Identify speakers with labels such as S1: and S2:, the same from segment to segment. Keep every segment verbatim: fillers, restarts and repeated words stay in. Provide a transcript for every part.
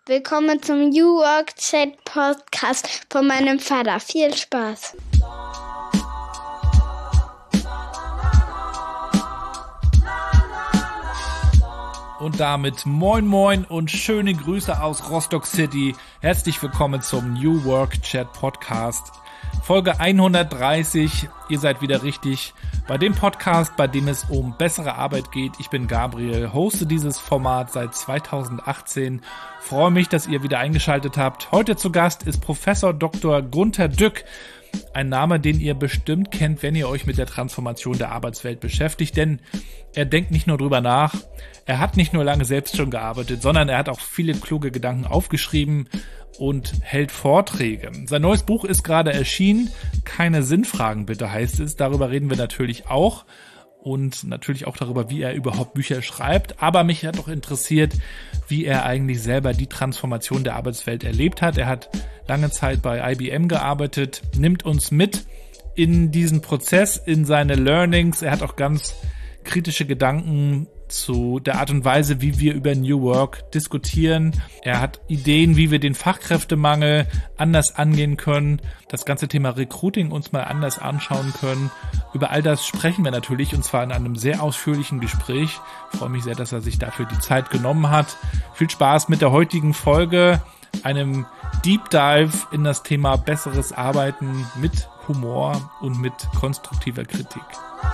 S1: Willkommen zum New Work Chat Podcast von meinem Vater. Viel Spaß.
S2: Und damit moin moin und schöne Grüße aus Rostock City. Herzlich willkommen zum New Work Chat Podcast. Folge hundertdreißig. Ihr seid wieder richtig bei dem Podcast, bei dem es um bessere Arbeit geht. Ich bin Gabriel, hoste dieses Format seit zweitausendachtzehn. Freue mich, dass ihr wieder eingeschaltet habt. Heute zu Gast ist Professor Doktor Gunter Dück. Ein Name, den ihr bestimmt kennt, wenn ihr euch mit der Transformation der Arbeitswelt beschäftigt, denn er denkt nicht nur drüber nach, er hat nicht nur lange selbst schon gearbeitet, sondern er hat auch viele kluge Gedanken aufgeschrieben und hält Vorträge. Sein neues Buch ist gerade erschienen, Keine Sinnfragen bitte heißt es, darüber reden wir natürlich auch und natürlich auch darüber, wie er überhaupt Bücher schreibt, aber mich hat auch interessiert, wie er eigentlich selber die Transformation der Arbeitswelt erlebt hat. Er hat lange Zeit bei I B M gearbeitet, nimmt uns mit in diesen Prozess, in seine Learnings. Er hat auch ganz kritische Gedanken zu der Art und Weise, wie wir über New Work diskutieren. Er hat Ideen, wie wir den Fachkräftemangel anders angehen können, das ganze Thema Recruiting uns mal anders anschauen können. Über all das sprechen wir natürlich und zwar in einem sehr ausführlichen Gespräch. Ich freue mich sehr, dass er sich dafür die Zeit genommen hat. Viel Spaß mit der heutigen Folge, einem Deep Dive in das Thema besseres Arbeiten mit Humor und mit konstruktiver Kritik.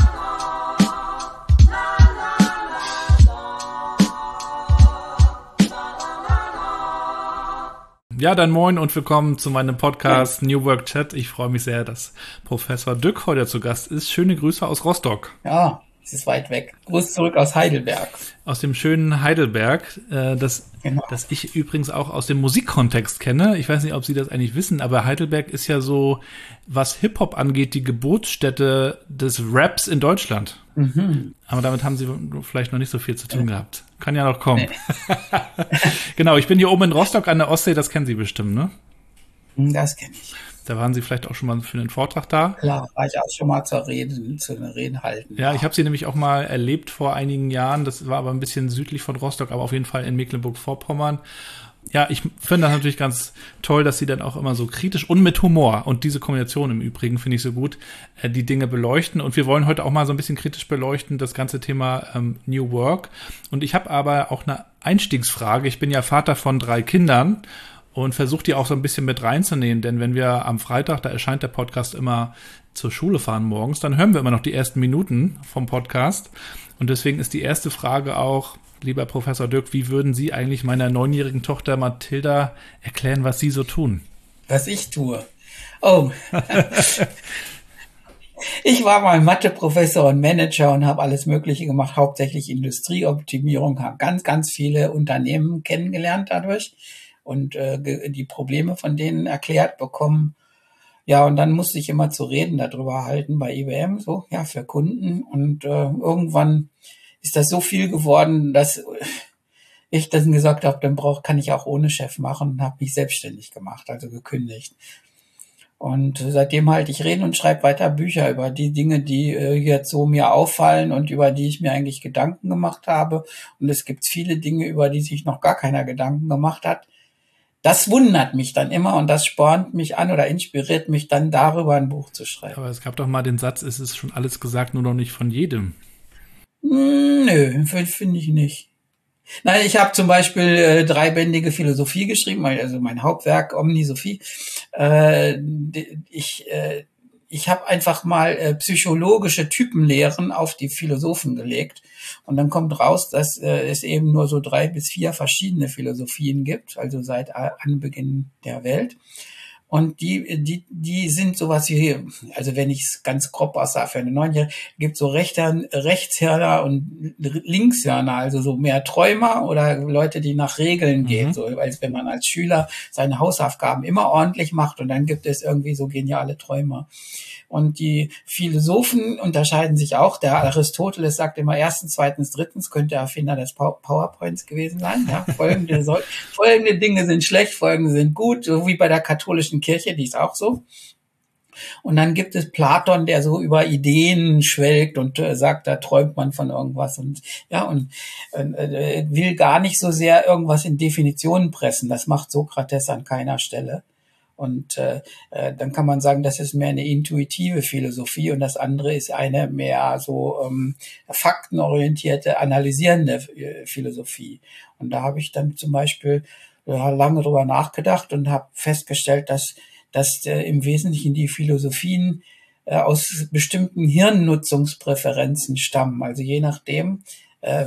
S2: Ja, dann moin und willkommen zu meinem Podcast New Work Chat. Ich freue mich sehr, dass Professor Dück heute zu Gast ist. Schöne Grüße aus Rostock.
S3: Ja, es ist weit weg. Gruß zurück aus Heidelberg.
S2: Aus dem schönen Heidelberg, äh, das, genau. das ich übrigens auch aus dem Musikkontext kenne. Ich weiß nicht, ob Sie das eigentlich wissen, aber Heidelberg ist ja so, was Hip-Hop angeht, die Geburtsstätte des Raps in Deutschland. Mhm. Aber damit haben Sie vielleicht noch nicht so viel zu tun ja. gehabt. Kann ja noch kommen. Nee. Genau, ich bin hier oben in Rostock an der Ostsee, das kennen Sie bestimmt, ne?
S3: Das kenne ich.
S2: Da waren Sie vielleicht auch schon mal für einen Vortrag da?
S3: Klar, war ich auch schon mal zur Rede, zu einer Rede halten.
S2: Ja, ich habe Sie nämlich auch mal erlebt vor einigen Jahren. Das war aber ein bisschen südlich von Rostock, aber auf jeden Fall in Mecklenburg-Vorpommern. Ja, ich finde das natürlich ganz toll, dass Sie dann auch immer so kritisch und mit Humor, und diese Kombination im Übrigen finde ich so gut, äh, die Dinge beleuchten. Und wir wollen heute auch mal so ein bisschen kritisch beleuchten, das ganze Thema ähm, New Work. Und ich habe aber auch eine Einstiegsfrage. Ich bin ja Vater von drei Kindern und versuche die auch so ein bisschen mit reinzunehmen, denn wenn wir am Freitag, da erscheint der Podcast immer, zur Schule fahren morgens, dann hören wir immer noch die ersten Minuten vom Podcast. Und deswegen ist die erste Frage auch, lieber Professor Dück, wie würden Sie eigentlich meiner neunjährigen Tochter Mathilda erklären, was Sie so tun?
S3: Was ich tue? Oh, ich war mal Mathe-Professor und Manager und habe alles Mögliche gemacht, hauptsächlich Industrieoptimierung, habe ganz, ganz viele Unternehmen kennengelernt dadurch und äh, die Probleme von denen erklärt bekommen. Ja, und dann musste ich immer zu reden darüber halten bei I B M, so, ja, für Kunden. Und äh, irgendwann ist das so viel geworden, dass ich dann gesagt habe, dann brauch, kann ich auch ohne Chef machen und habe mich selbstständig gemacht, also gekündigt. Und seitdem halte ich Reden und schreibe weiter Bücher über die Dinge, die äh, jetzt so mir auffallen und über die ich mir eigentlich Gedanken gemacht habe. Und es gibt viele Dinge, über die sich noch gar keiner Gedanken gemacht hat. Das wundert mich dann immer und das spornt mich an oder inspiriert mich dann darüber, ein Buch zu schreiben.
S2: Aber es gab doch mal den Satz, es ist schon alles gesagt, nur noch nicht von jedem.
S3: Nö, finde ich nicht. Nein, ich habe zum Beispiel äh, dreibändige Philosophie geschrieben, also mein Hauptwerk Omnisophie. Äh, ich äh, ich habe einfach mal äh, psychologische Typenlehren auf die Philosophen gelegt und dann kommt raus, dass äh, es eben nur so drei bis vier verschiedene Philosophien gibt, also seit Anbeginn der Welt. Und die, die, die sind sowas wie, also wenn ich es ganz grob aussage, für eine Neunjährige, gibt so Rechter, Rechtshirner und Linkshirner, also so mehr Träumer oder Leute, die nach Regeln gehen, mhm. so als wenn man als Schüler seine Hausaufgaben immer ordentlich macht und dann gibt es irgendwie so geniale Träumer. Und die Philosophen unterscheiden sich auch. Der Aristoteles sagt immer erstens, zweitens, drittens, könnte der Erfinder des PowerPoints gewesen sein. Ja, folgende, soll, folgende Dinge sind schlecht, folgende sind gut, so wie bei der katholischen Kirche, die ist auch so. Und dann gibt es Platon, der so über Ideen schwelgt und äh, sagt, da träumt man von irgendwas und ja und äh, will gar nicht so sehr irgendwas in Definitionen pressen. Das macht Sokrates an keiner Stelle. Und äh, äh, dann kann man sagen, das ist mehr eine intuitive Philosophie und das andere ist eine mehr so ähm, faktenorientierte, analysierende äh, Philosophie. Und da habe ich dann zum Beispiel äh, lange drüber nachgedacht und habe festgestellt, dass, dass äh, im Wesentlichen die Philosophien äh, aus bestimmten Hirnnutzungspräferenzen stammen. Also je nachdem, äh,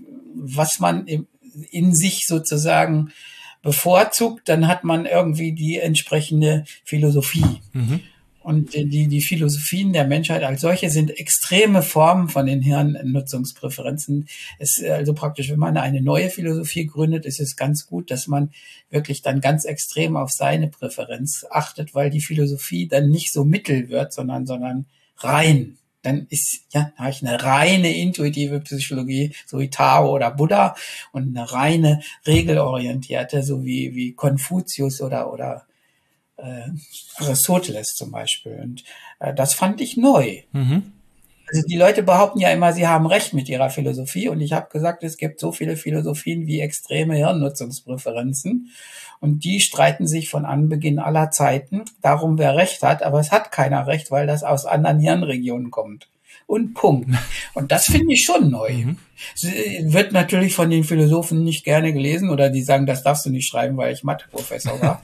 S3: was man im, in sich sozusagen bevorzugt, dann hat man irgendwie die entsprechende Philosophie. Mhm. Und die, die Philosophien der Menschheit als solche sind extreme Formen von den Hirnnutzungspräferenzen. Es, also praktisch, wenn man eine neue Philosophie gründet, ist es ganz gut, dass man wirklich dann ganz extrem auf seine Präferenz achtet, weil die Philosophie dann nicht so mittel wird, sondern, sondern rein. Dann ist, ja, da habe ich eine reine intuitive Psychologie, so wie Tao oder Buddha, und eine reine regelorientierte, so wie, wie Konfuzius oder, oder, äh, Aristoteles zum Beispiel. Und, äh, das fand ich neu. Mhm. Also die Leute behaupten ja immer, sie haben recht mit ihrer Philosophie. Und ich habe gesagt, es gibt so viele Philosophien wie extreme Hirnnutzungspräferenzen. Und die streiten sich von Anbeginn aller Zeiten darum, wer recht hat. Aber es hat keiner recht, weil das aus anderen Hirnregionen kommt. Und Punkt. Und das finde ich schon neu. Mhm. Wird natürlich von den Philosophen nicht gerne gelesen oder die sagen, das darfst du nicht schreiben, weil ich Matheprofessor war.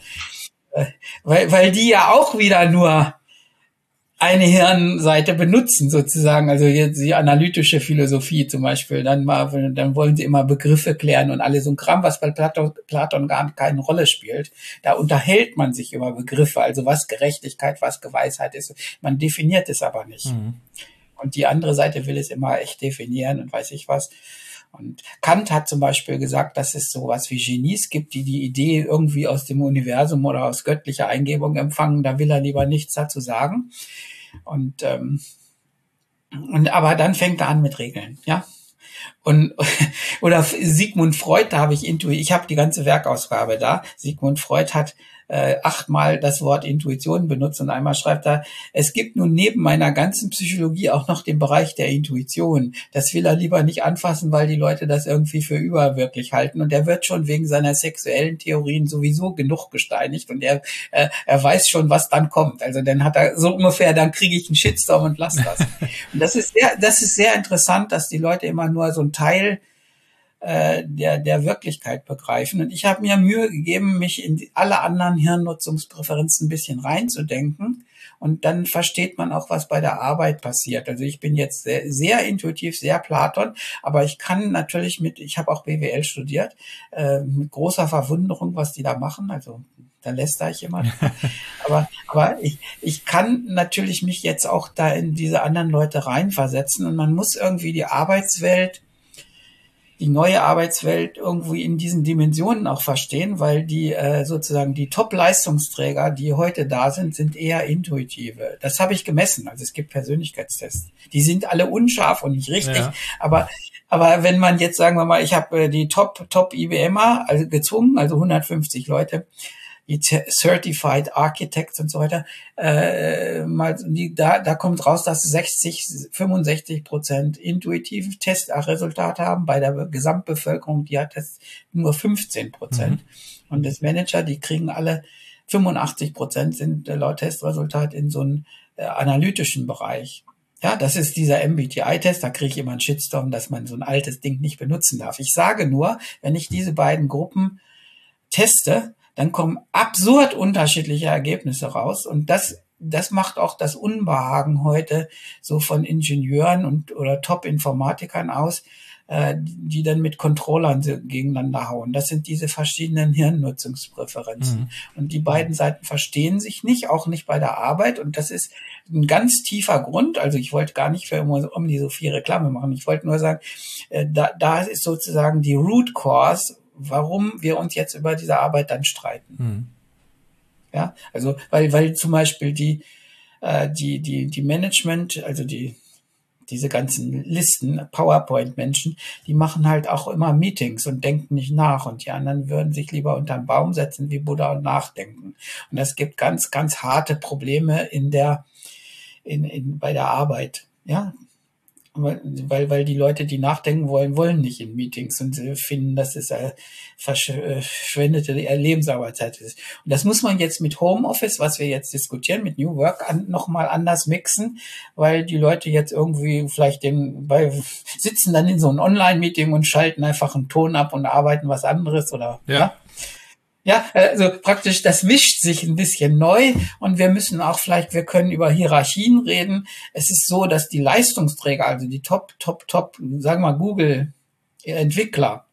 S3: weil, weil die ja auch wieder nur eine Hirnseite benutzen sozusagen, also jetzt die analytische Philosophie zum Beispiel, dann mal, dann wollen sie immer Begriffe klären und alles so ein Kram, was bei Platon, Platon gar keine Rolle spielt. Da unterhält man sich über Begriffe, also was Gerechtigkeit, was Geweisheit ist. Man definiert es aber nicht. Mhm. Und die andere Seite will es immer echt definieren und weiß ich was. Und Kant hat zum Beispiel gesagt, dass es sowas wie Genies gibt, die die Idee irgendwie aus dem Universum oder aus göttlicher Eingebung empfangen. Da will er lieber nichts dazu sagen. Und, ähm, und aber dann fängt er an mit Regeln, ja. Und oder Sigmund Freud, da habe ich Intuition, ich habe die ganze Werkausgabe da. Sigmund Freud hat äh, achtmal das Wort Intuition benutzt und einmal schreibt er, es gibt nun neben meiner ganzen Psychologie auch noch den Bereich der Intuition. Das will er lieber nicht anfassen, weil die Leute das irgendwie für überwirklich halten. Und er wird schon wegen seiner sexuellen Theorien sowieso genug gesteinigt und er äh, er weiß schon, was dann kommt. Also dann hat er so ungefähr, dann kriege ich einen Shitstorm und lass das. Und das ist sehr, das ist sehr interessant, dass die Leute immer nur so ein Teil der der Wirklichkeit begreifen. Und ich habe mir Mühe gegeben, mich in alle anderen Hirnnutzungspräferenzen ein bisschen reinzudenken. Und dann versteht man auch, was bei der Arbeit passiert. Also ich bin jetzt sehr, sehr intuitiv, sehr Platon, aber ich kann natürlich mit, ich habe auch B W L studiert, äh, mit großer Verwunderung, was die da machen. Also da lästere ich immer. aber aber ich, ich kann natürlich mich jetzt auch da in diese anderen Leute reinversetzen. Und man muss irgendwie die Arbeitswelt, die neue Arbeitswelt irgendwie in diesen Dimensionen auch verstehen, weil die äh, sozusagen die Top-Leistungsträger, die heute da sind, sind eher intuitive. Das habe ich gemessen. Also es gibt Persönlichkeitstests. Die sind alle unscharf und nicht richtig, ja. aber aber wenn man jetzt, sagen wir mal, ich habe äh, die Top Top IBMer also gezwungen, also hundertfünfzig Leute, die Certified Architects und so weiter, äh, mal, die, da, da kommt raus, dass sechzig, fünfundsechzig Prozent intuitive Testresultate haben. Bei der Gesamtbevölkerung, die hat das nur fünfzehn Prozent. Mhm. Und das Manager, die kriegen alle fünfundachtzig Prozent sind äh, laut Testresultat in so einem äh, analytischen Bereich. Ja, das ist dieser M B T I-Test, da kriege ich immer einen Shitstorm, dass man so ein altes Ding nicht benutzen darf. Ich sage nur, wenn ich diese beiden Gruppen teste, dann kommen absurd unterschiedliche Ergebnisse raus. Und das, das macht auch das Unbehagen heute so von Ingenieuren und oder Top-Informatikern aus, äh, die dann mit Controllern gegeneinander hauen. Das sind diese verschiedenen Hirnnutzungspräferenzen. Mhm. Und die beiden Seiten verstehen sich nicht, auch nicht bei der Arbeit. Und das ist ein ganz tiefer Grund. Also ich wollte gar nicht für Omni so viel Reklame machen. Ich wollte nur sagen, äh, da, da ist sozusagen die Root Cause, warum wir uns jetzt über diese Arbeit dann streiten. Mhm. Ja, also weil weil zum Beispiel die äh, die die die Management, also die diese ganzen Listen, PowerPoint-Menschen, die machen halt auch immer Meetings und denken nicht nach. Und die anderen würden sich lieber unterm Baum setzen wie Buddha und nachdenken. Und das gibt ganz, ganz harte Probleme in der, in, in, bei der Arbeit. Ja, weil, weil die Leute, die nachdenken wollen, wollen nicht in Meetings und sie finden, dass es eine verschwendete Lebensarbeitszeit ist. Und das muss man jetzt mit Homeoffice, was wir jetzt diskutieren, mit New Work an, nochmal anders mixen, weil die Leute jetzt irgendwie vielleicht den, bei, sitzen dann in so einem Online-Meeting und schalten einfach einen Ton ab und arbeiten was anderes oder,
S2: ja.
S3: ja. Ja, also praktisch, das mischt sich ein bisschen neu und wir müssen auch vielleicht, wir können über Hierarchien reden. Es ist so, dass die Leistungsträger, also die Top, Top, Top, sagen wir mal Google-Entwickler,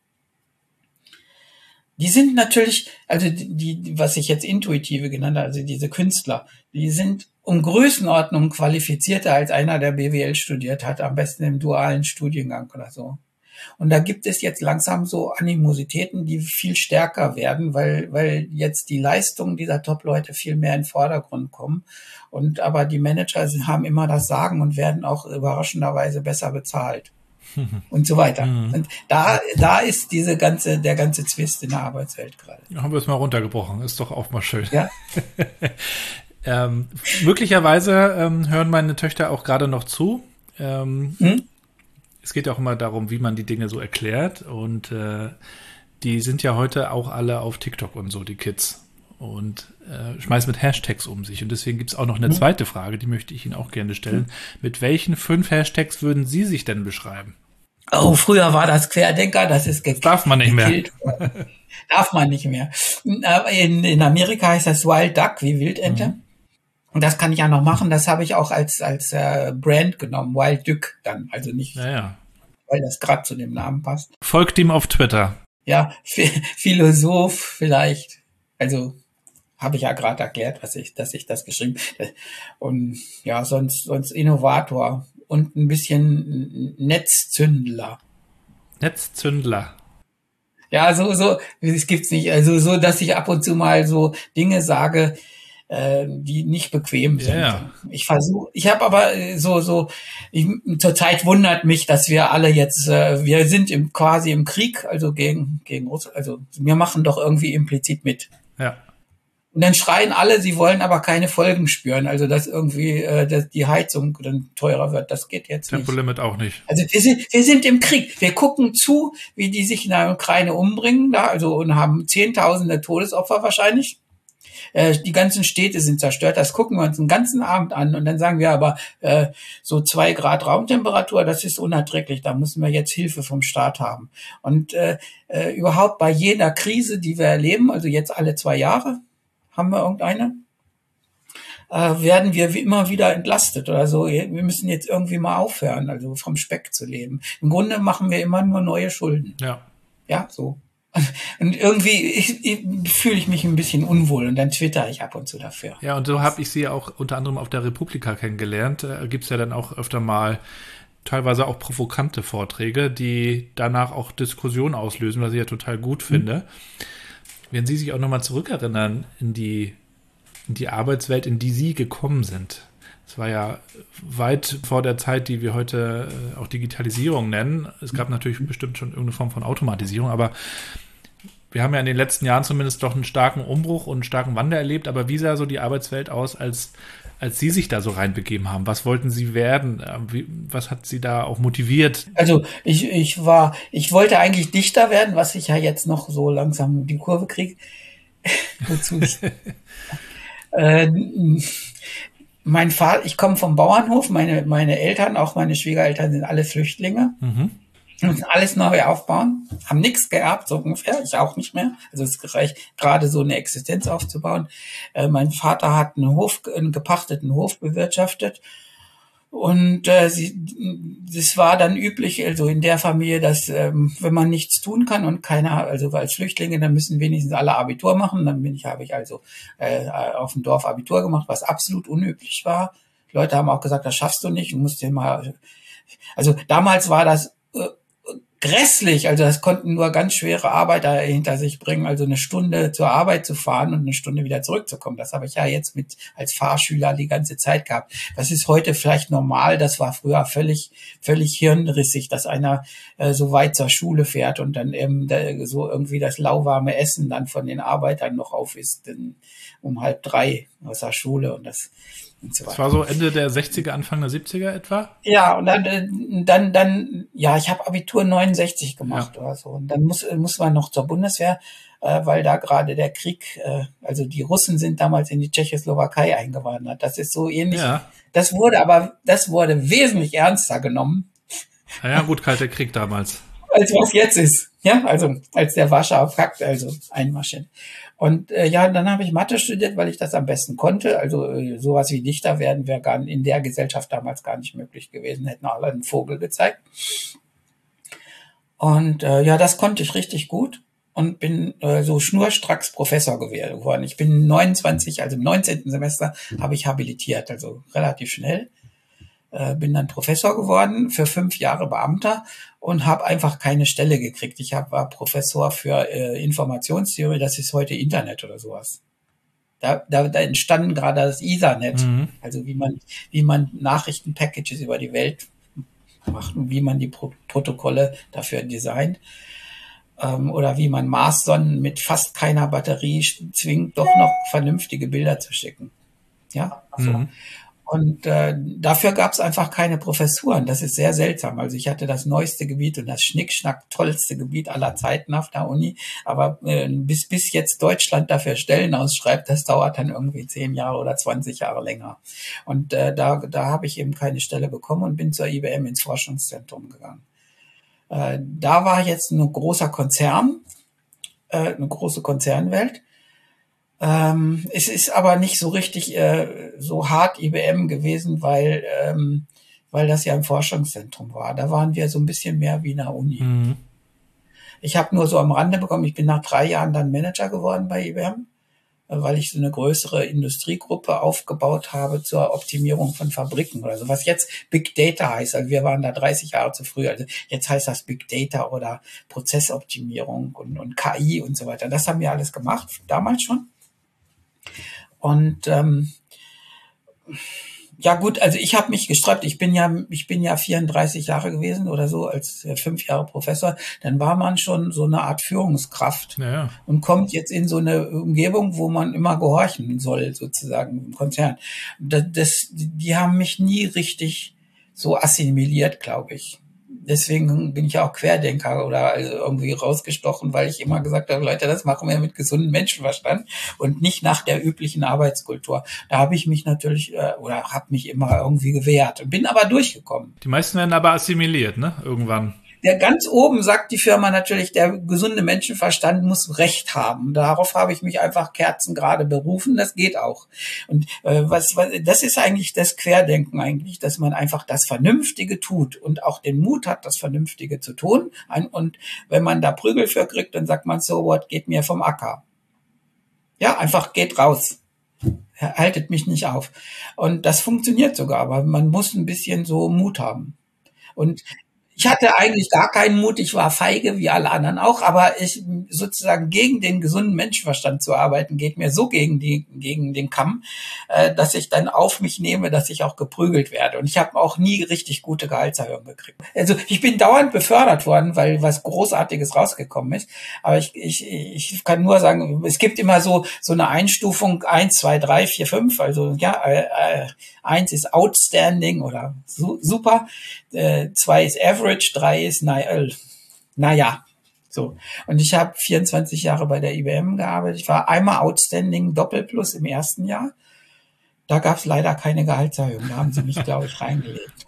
S3: die sind natürlich, also die, die, was ich jetzt Intuitive genannt habe, also diese Künstler, die sind um Größenordnung qualifizierter als einer, der B W L studiert hat, am besten im dualen Studiengang oder so. Und da gibt es jetzt langsam so Animositäten, die viel stärker werden, weil, weil jetzt die Leistungen dieser Top-Leute viel mehr in den Vordergrund kommen. Und aber die Manager haben immer das Sagen und werden auch überraschenderweise besser bezahlt. Und so weiter.
S2: Mhm.
S3: Und da, da ist diese ganze, der ganze Zwist in der Arbeitswelt gerade.
S2: Da haben wir es mal runtergebrochen. Ist doch auch mal schön.
S3: Ja.
S2: ähm, möglicherweise ähm, hören meine Töchter auch gerade noch zu. Ähm, hm? Es geht auch immer darum, wie man die Dinge so erklärt. Und äh, die sind ja heute auch alle auf TikTok und so, die Kids. Und äh, schmeißen mit Hashtags um sich. Und deswegen gibt es auch noch eine zweite Frage, die möchte ich Ihnen auch gerne stellen. Mit welchen fünf Hashtags würden Sie sich denn beschreiben?
S3: Oh, früher war das Querdenker, das ist
S2: ge- Darf man nicht mehr.
S3: Darf man nicht mehr. In, in Amerika heißt das Wild Duck, wie Wildente. Mhm. Und das kann ich ja noch machen. Das habe ich auch als als äh, Brand genommen, Wild Duck dann. Also nicht,
S2: ja, ja.
S3: weil das gerade zu dem Namen passt.
S2: Folgt ihm auf Twitter.
S3: Ja, Philosoph vielleicht. Also habe ich ja gerade erklärt, was ich, dass ich das geschrieben. Und ja, sonst sonst Innovator und ein bisschen Netzzündler.
S2: Netzzündler.
S3: Ja, so so es gibt's nicht. Also so, dass ich ab und zu mal so Dinge sage, die nicht bequem sind.
S2: Yeah.
S3: Ich versuche, ich habe aber so so ich, zurzeit wundert mich, dass wir alle jetzt äh, wir sind im quasi im Krieg, also gegen gegen Russland, also wir machen doch irgendwie implizit mit.
S2: Ja.
S3: Und dann schreien alle, sie wollen aber keine Folgen spüren, also dass irgendwie äh, dass die Heizung dann teurer wird, das geht jetzt nicht.
S2: Tempolimit auch nicht.
S3: Also wir sind wir sind im Krieg. Wir gucken zu, wie die sich in der Ukraine umbringen, da also und haben Zehntausende Todesopfer wahrscheinlich. Die ganzen Städte sind zerstört, das gucken wir uns den ganzen Abend an und dann sagen wir aber, äh, so zwei Grad Raumtemperatur, das ist unerträglich, da müssen wir jetzt Hilfe vom Staat haben. Und äh, äh, überhaupt bei jeder Krise, die wir erleben, also jetzt alle zwei Jahre, haben wir irgendeine, äh, werden wir wie immer wieder entlastet oder so. Wir müssen jetzt irgendwie mal aufhören, also vom Speck zu leben. Im Grunde machen wir immer nur neue Schulden.
S2: Ja.
S3: Ja, so. Und irgendwie ich, ich, fühle ich mich ein bisschen unwohl und dann twitter ich ab und zu dafür.
S2: Ja, und so habe ich sie auch unter anderem auf der Republika kennengelernt. Da gibt es ja dann auch öfter mal teilweise auch provokante Vorträge, die danach auch Diskussionen auslösen, was ich ja total gut finde. Mhm. Wenn Sie sich auch nochmal zurückerinnern in die, in die Arbeitswelt, in die Sie gekommen sind. Es war ja weit vor der Zeit, die wir heute auch Digitalisierung nennen. Es gab natürlich bestimmt schon irgendeine Form von Automatisierung, aber wir haben ja in den letzten Jahren zumindest doch einen starken Umbruch und einen starken Wandel erlebt. Aber wie sah so die Arbeitswelt aus, als, als Sie sich da so reinbegeben haben? Was wollten Sie werden? Wie, was hat Sie da auch motiviert?
S3: Also ich, ich war, ich wollte eigentlich Dichter werden, was ich ja jetzt noch so langsam die Kurve kriege. Wozu ich äh, Mein Vater, ich komme vom Bauernhof, meine, meine Eltern, auch meine Schwiegereltern sind alle Flüchtlinge. Mhm. Müssen alles neu aufbauen, haben nichts geerbt, so ungefähr, ich auch nicht mehr. Also es reicht gerade so eine Existenz aufzubauen. Äh, mein Vater hat einen Hof, einen gepachteten Hof bewirtschaftet. Und äh, sie, das war dann üblich, also in der Familie, dass ähm, wenn man nichts tun kann und keiner, also als Flüchtlinge, dann müssen wenigstens alle Abitur machen. Dann bin ich, habe ich also äh, auf dem Dorf Abitur gemacht, was absolut unüblich war. Die Leute haben auch gesagt, das schaffst du nicht, du musst dir mal. Also damals war das äh, grässlich. Also das konnten nur ganz schwere Arbeiter hinter sich bringen. Also eine Stunde zur Arbeit zu fahren und eine Stunde wieder zurückzukommen. Das habe ich ja jetzt mit als Fahrschüler die ganze Zeit gehabt. Das ist heute vielleicht normal. Das war früher völlig, völlig hirnrissig, dass einer äh, so weit zur Schule fährt und dann eben da, so irgendwie das lauwarme Essen dann von den Arbeitern noch auf ist, denn um halb drei aus der Schule und das und so weiter.
S2: Das war so Ende der sechziger, Anfang der siebziger etwa?
S3: Ja, und dann, dann, dann, ja, ich habe Abitur neunundsechzig gemacht ja. oder so. Und dann muss, muss man noch zur Bundeswehr, äh, weil da gerade der Krieg, äh, also die Russen sind damals in die Tschechoslowakei eingewandert. Das ist so ähnlich. Ja. Das wurde aber, das wurde wesentlich ernster genommen.
S2: Na ja, gut, Kalter Krieg damals.
S3: Als was jetzt ist. Ja, also als der Warschauer Pakt, also einmarschiert. Und äh, ja, dann habe ich Mathe studiert, weil ich das am besten konnte. Also äh, sowas wie Dichter werden wäre gar in der Gesellschaft damals gar nicht möglich gewesen, hätten alle einen Vogel gezeigt. Und äh, ja, das konnte ich richtig gut und bin äh, so schnurstracks Professor geworden. Ich bin neunundzwanzig, also im neunzehnten Semester habe ich habilitiert, also relativ schnell. Äh, bin dann Professor geworden, für fünf Jahre Beamter und habe einfach keine Stelle gekriegt. Ich hab, war Professor für äh, Informationstheorie, das ist heute Internet oder sowas. Da, da, da entstanden gerade das Ethernet, mhm. also wie man, wie man Nachrichtenpackages über die Welt macht und wie man die Pro- Protokolle dafür designt. Ähm, oder wie man Marssonden mit fast keiner Batterie zwingt, doch noch vernünftige Bilder zu schicken. Ja, so. Mhm. Und äh, dafür gab es einfach keine Professuren. Das ist sehr seltsam. Also ich hatte das neueste Gebiet und das schnickschnack tollste Gebiet aller Zeiten auf der Uni. Aber äh, bis bis jetzt Deutschland dafür Stellen ausschreibt, das dauert dann irgendwie zehn Jahre oder zwanzig Jahre länger. Und äh, da da habe ich eben keine Stelle bekommen und bin zur I B M ins Forschungszentrum gegangen. Äh, da war jetzt ein großer Konzern, äh, eine große Konzernwelt. Ähm, es ist aber nicht so richtig äh, so hart I B M gewesen, weil ähm, weil das ja im Forschungszentrum war. Da waren wir so ein bisschen mehr wie in der Uni. Mhm. Ich habe nur so am Rande bekommen, ich bin nach drei Jahren dann Manager geworden bei I B M, weil ich so eine größere Industriegruppe aufgebaut habe zur Optimierung von Fabriken oder so, was jetzt Big Data heißt. Also wir waren da dreißig Jahre zu früh. Also jetzt heißt das Big Data oder Prozessoptimierung und, und K I und so weiter. Das haben wir alles gemacht, damals schon. Und ähm, ja gut, also ich habe mich gesträubt. Ich bin ja, ich bin ja vierunddreißig Jahre gewesen oder so als äh, fünf Jahre Professor. Dann war man schon so eine Art Führungskraft ja, ja. und kommt jetzt in so eine Umgebung, wo man immer gehorchen soll, sozusagen im Konzern. Das, das, die haben mich nie richtig so assimiliert, glaube ich. Deswegen bin ich ja auch Querdenker oder also irgendwie rausgestochen, weil ich immer gesagt habe, Leute, das machen wir mit gesundem Menschenverstand und nicht nach der üblichen Arbeitskultur. Da habe ich mich natürlich äh, oder habe mich immer irgendwie gewehrt und bin aber durchgekommen.
S2: Die meisten werden aber assimiliert, ne? Irgendwann.
S3: Der ganz oben sagt die Firma natürlich, der gesunde Menschenverstand muss Recht haben. Darauf habe ich mich einfach kerzengerade berufen. Das geht auch. Und äh, was, was, das ist eigentlich das Querdenken eigentlich, dass man einfach das Vernünftige tut und auch den Mut hat, das Vernünftige zu tun. Und wenn man da Prügel für kriegt, dann sagt man, so what, geht mir vom Acker. Ja, einfach geht raus. Haltet mich nicht auf. Und das funktioniert sogar, aber man muss ein bisschen so Mut haben. Und ich hatte eigentlich gar keinen Mut, ich war feige, wie alle anderen auch, aber ich sozusagen gegen den gesunden Menschenverstand zu arbeiten, geht mir so gegen die gegen den Kamm, äh, dass ich dann auf mich nehme, dass ich auch geprügelt werde. Und ich habe auch nie richtig gute Gehaltserhöhung gekriegt. Also ich bin dauernd befördert worden, weil was Großartiges rausgekommen ist. Aber ich ich ich kann nur sagen, es gibt immer so so eine Einstufung eins, zwei, drei, vier, fünf. Also ja, äh, eins ist outstanding oder su- super, äh, zwei ist average, drei ist naja, naja. So. Und ich habe vierundzwanzig Jahre bei der I B M gearbeitet. Ich war einmal outstanding Doppelplus im ersten Jahr. Da gab es leider keine Gehaltserhöhung. Da haben sie mich, glaube ich, reingelegt.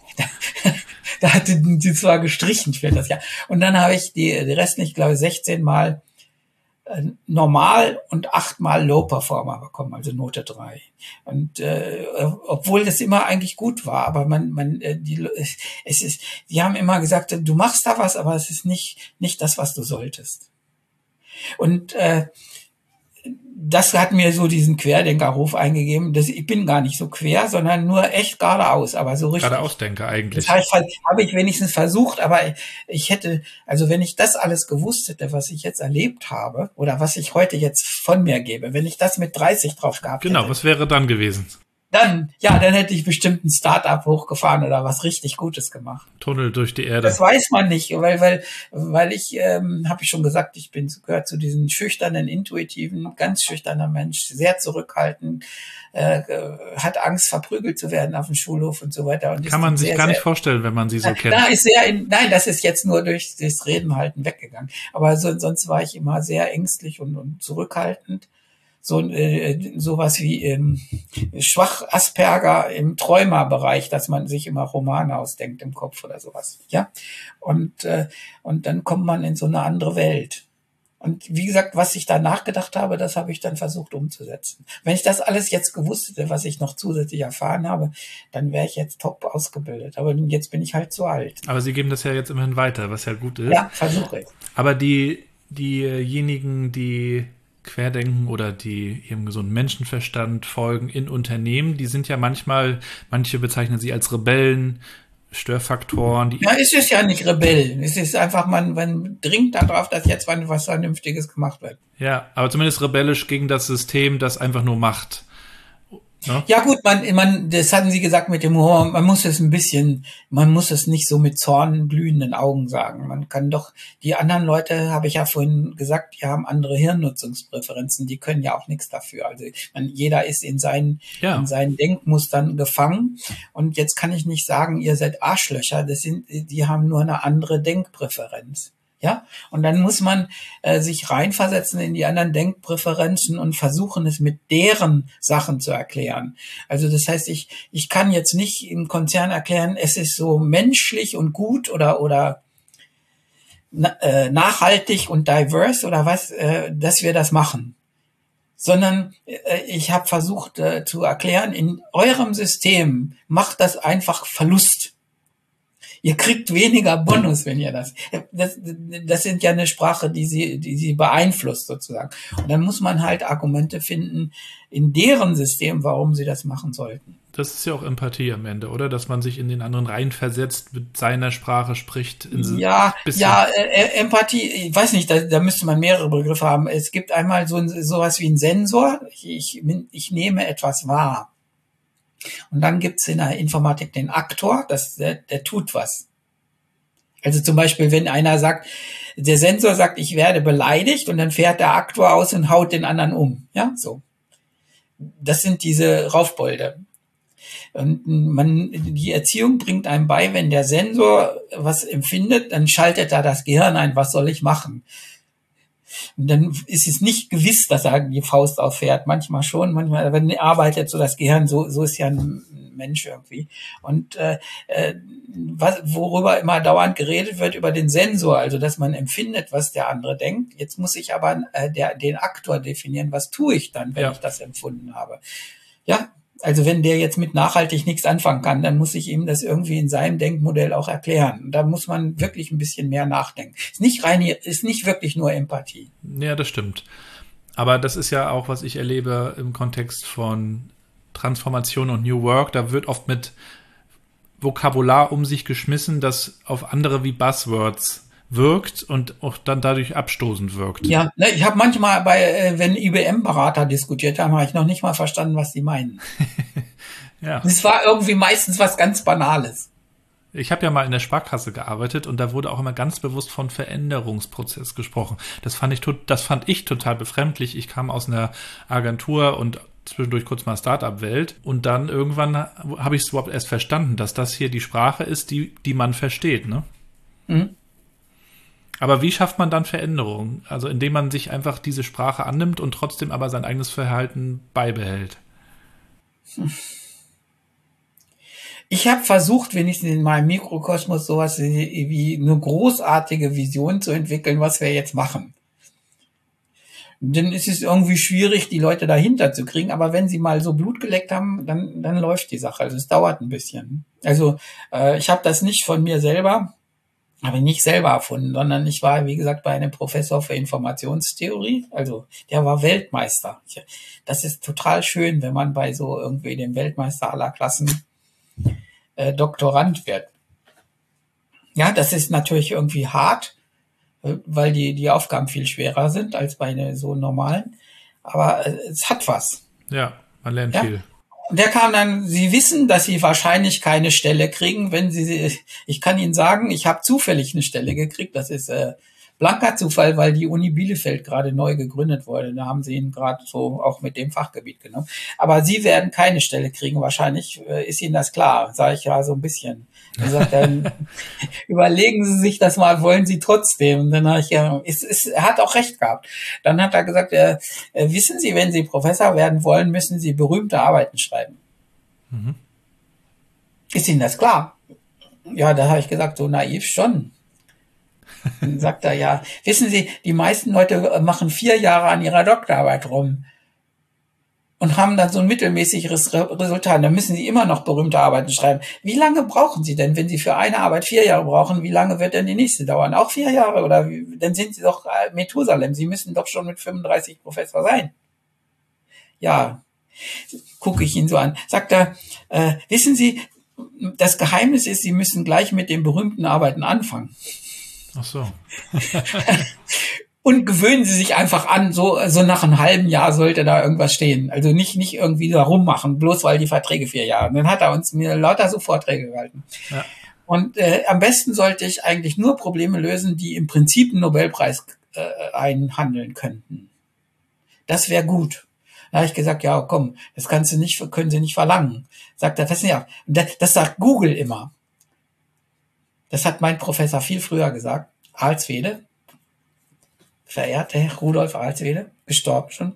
S3: Da hatte die zwar gestrichen für das Jahr. Und dann habe ich die, die restlichen, glaube ich, sechzehn Mal äh, normal und achtmal Low Performer bekommen, also Note drei. Und äh, obwohl das immer eigentlich gut war, aber man, man, äh, die, es ist, die haben immer gesagt, du machst da was, aber es ist nicht nicht das, was du solltest. Und äh, das hat mir so diesen Querdenkerruf eingegeben. Das, ich bin gar nicht so quer, sondern nur echt geradeaus, aber so richtig.
S2: Geradeausdenker eigentlich.
S3: Das heißt, habe ich wenigstens versucht, aber ich hätte, also wenn ich das alles gewusst hätte, was ich jetzt erlebt habe, oder was ich heute jetzt von mir gebe, wenn ich das mit dreißig drauf gehabt
S2: genau,
S3: hätte.
S2: Genau, was wäre dann gewesen?
S3: Dann, ja, dann hätte ich bestimmt ein Start-up hochgefahren oder was richtig Gutes gemacht.
S2: Tunnel durch die Erde.
S3: Das weiß man nicht, weil weil weil ich, ähm, habe ich schon gesagt, ich bin gehört zu diesen schüchternen, intuitiven, ganz schüchterner Mensch, sehr zurückhaltend, äh, hat Angst, verprügelt zu werden auf dem Schulhof und so weiter. Und
S2: kann man sich
S3: sehr,
S2: gar nicht
S3: sehr,
S2: vorstellen, wenn man sie so
S3: na,
S2: kennt.
S3: Na, ist sehr in, nein, das ist jetzt nur durch das Reden halten weggegangen. Aber so, sonst war ich immer sehr ängstlich und, und zurückhaltend. So äh, sowas wie ähm, schwach Asperger im Träumerbereich, dass man sich immer Romane ausdenkt im Kopf oder sowas, ja. Und äh, und dann kommt man in so eine andere Welt. Und wie gesagt, was ich da nachgedacht habe, das habe ich dann versucht umzusetzen. Wenn ich das alles jetzt gewusst hätte, was ich noch zusätzlich erfahren habe, dann wäre ich jetzt top ausgebildet. Aber jetzt bin ich halt zu alt.
S2: Aber Sie geben das ja jetzt immerhin weiter, was ja gut ist.
S3: Ja, versuche ich.
S2: Aber die diejenigen, die Querdenken oder die ihrem gesunden Menschenverstand folgen in Unternehmen, die sind ja manchmal, manche bezeichnen sie als Rebellen, Störfaktoren. Die
S3: ja, es ist ja nicht Rebellen. Es ist einfach, man, man dringt darauf, dass jetzt was Vernünftiges gemacht wird.
S2: Ja, aber zumindest rebellisch gegen das System, das einfach nur macht. Ja?
S3: Ja gut, man, man, das hatten Sie gesagt mit dem Humor, man muss es ein bisschen, man muss es nicht so mit zornglühenden Augen sagen. Man kann doch, die anderen Leute, habe ich ja vorhin gesagt, die haben andere Hirnnutzungspräferenzen, die können ja auch nichts dafür. Also man, jeder ist in seinen, ja. in seinen Denkmustern gefangen. Und jetzt kann ich nicht sagen, ihr seid Arschlöcher, das sind, die haben nur eine andere Denkpräferenz. Ja, und dann muss man äh, sich reinversetzen in die anderen Denkpräferenzen und versuchen, es mit deren Sachen zu erklären. Also das heißt, ich ich kann jetzt nicht im Konzern erklären, es ist so menschlich und gut oder oder na, äh, nachhaltig und diverse oder was, äh, dass wir das machen. Sondern äh, ich habe versucht äh, zu erklären, in eurem System macht das einfach Verlust. Ihr kriegt weniger Bonus, wenn ihr das, das, das sind ja eine Sprache, die sie, die sie beeinflusst sozusagen. Und dann muss man halt Argumente finden in deren System, warum sie das machen sollten.
S2: Das ist ja auch Empathie am Ende, oder? Dass man sich in den anderen reinversetzt, mit seiner Sprache spricht. In
S3: ja, ja, äh, Empathie, ich weiß nicht, da, da müsste man mehrere Begriffe haben. Es gibt einmal so sowas wie ein Sensor. Ich, ich, ich nehme etwas wahr. Und dann gibt's in der Informatik den Aktor, das, der, der tut was. Also zum Beispiel, wenn einer sagt, der Sensor sagt, ich werde beleidigt, und dann fährt der Aktor aus und haut den anderen um. Ja, so. Das sind diese Raufbolde. Und man, die Erziehung bringt einem bei, wenn der Sensor was empfindet, dann schaltet da das Gehirn ein, was soll ich machen? Und dann ist es nicht gewiss, dass er die Faust auffährt. Manchmal schon, manchmal aber arbeitet so das Gehirn, so so ist ja ein Mensch irgendwie. Und äh, was, worüber immer dauernd geredet wird, über den Sensor, also dass man empfindet, was der andere denkt. Jetzt muss ich aber äh, der, den Aktor definieren, was tue ich dann, wenn ja. ich das empfunden habe. Ja, also wenn der jetzt mit nachhaltig nichts anfangen kann, dann muss ich ihm das irgendwie in seinem Denkmodell auch erklären. Da muss man wirklich ein bisschen mehr nachdenken. Ist nicht rein, ist nicht wirklich nur Empathie.
S2: Ja, das stimmt. Aber das ist ja auch, was ich erlebe im Kontext von Transformation und New Work. Da wird oft mit Vokabular um sich geschmissen, das auf andere wie Buzzwords wirkt und auch dann dadurch abstoßend wirkt.
S3: Ja, ne, ich habe manchmal bei, äh, wenn I B M-Berater diskutiert haben, habe ich noch nicht mal verstanden, was die meinen. Ja. Das war irgendwie meistens was ganz Banales.
S2: Ich habe ja mal in der Sparkasse gearbeitet und da wurde auch immer ganz bewusst von Veränderungsprozess gesprochen. Das fand ich, das fand ich total befremdlich. Ich kam aus einer Agentur und zwischendurch kurz mal Start-up-Welt und dann irgendwann habe ich es überhaupt erst verstanden, dass das hier die Sprache ist, die, die man versteht, ne? Mhm. Aber wie schafft man dann Veränderung? Also indem man sich einfach diese Sprache annimmt und trotzdem aber sein eigenes Verhalten beibehält.
S3: Ich habe versucht, wenigstens in meinem Mikrokosmos sowas wie eine großartige Vision zu entwickeln, was wir jetzt machen. Dann ist es irgendwie schwierig, die Leute dahinter zu kriegen. Aber wenn sie mal so Blut geleckt haben, dann, dann läuft die Sache. Also es dauert ein bisschen. Also äh, ich habe das nicht von mir selber. Habe ich nicht selber erfunden, sondern ich war, wie gesagt, bei einem Professor für Informationstheorie. Also der war Weltmeister. Das ist total schön, wenn man bei so irgendwie dem Weltmeister aller Klassen äh, Doktorand wird. Ja, das ist natürlich irgendwie hart, weil die die Aufgaben viel schwerer sind als bei einer so normalen. Aber äh, es hat was.
S2: Ja, man lernt
S3: ja?
S2: viel.
S3: Und der kam dann, Sie wissen, dass Sie wahrscheinlich keine Stelle kriegen, wenn Sie, ich kann Ihnen sagen, ich habe zufällig eine Stelle gekriegt, das ist äh, blanker Zufall, weil die Uni Bielefeld gerade neu gegründet wurde, da haben Sie ihn gerade so auch mit dem Fachgebiet genommen. Aber Sie werden keine Stelle kriegen, wahrscheinlich, äh, ist Ihnen das klar, sage ich ja so ein bisschen. Er sagt dann, überlegen Sie sich das mal, wollen Sie trotzdem? Und dann habe ich ja, es, es, er hat auch recht gehabt. Dann hat er gesagt, äh, äh, wissen Sie, wenn Sie Professor werden wollen, müssen Sie berühmte Arbeiten schreiben. Mhm. Ist Ihnen das klar? Ja, da habe ich gesagt, so naiv schon. Dann sagt er, ja, wissen Sie, die meisten Leute machen vier Jahre an ihrer Doktorarbeit rum und haben dann so ein mittelmäßiges Resultat. Dann müssen Sie immer noch berühmte Arbeiten schreiben. Wie lange brauchen Sie denn, wenn Sie für eine Arbeit vier Jahre brauchen? Wie lange wird denn die nächste dauern? Auch vier Jahre? Oder wie? Dann sind Sie doch Methusalem. Sie müssen doch schon mit fünfunddreißig Professor sein. Ja, gucke ich ihn so an. Sagt er, äh, wissen Sie, das Geheimnis ist, Sie müssen gleich mit den berühmten Arbeiten anfangen.
S2: Ach so.
S3: Und gewöhnen Sie sich einfach an, so, so nach einem halben Jahr sollte da irgendwas stehen. Also nicht, nicht irgendwie da rummachen, bloß weil die Verträge vier Jahre. Und dann hat er uns mir lauter so Vorträge gehalten. Ja. Und äh, am besten sollte ich eigentlich nur Probleme lösen, die im Prinzip einen Nobelpreis äh, einhandeln könnten. Das wäre gut. Da habe ich gesagt, ja, komm, das kannst du nicht, können Sie nicht verlangen. Sagt er, das, ja, das, das sagt Google immer. Das hat mein Professor viel früher gesagt. Alswede, verehrter Herr Rudolf Alswede, gestorben schon.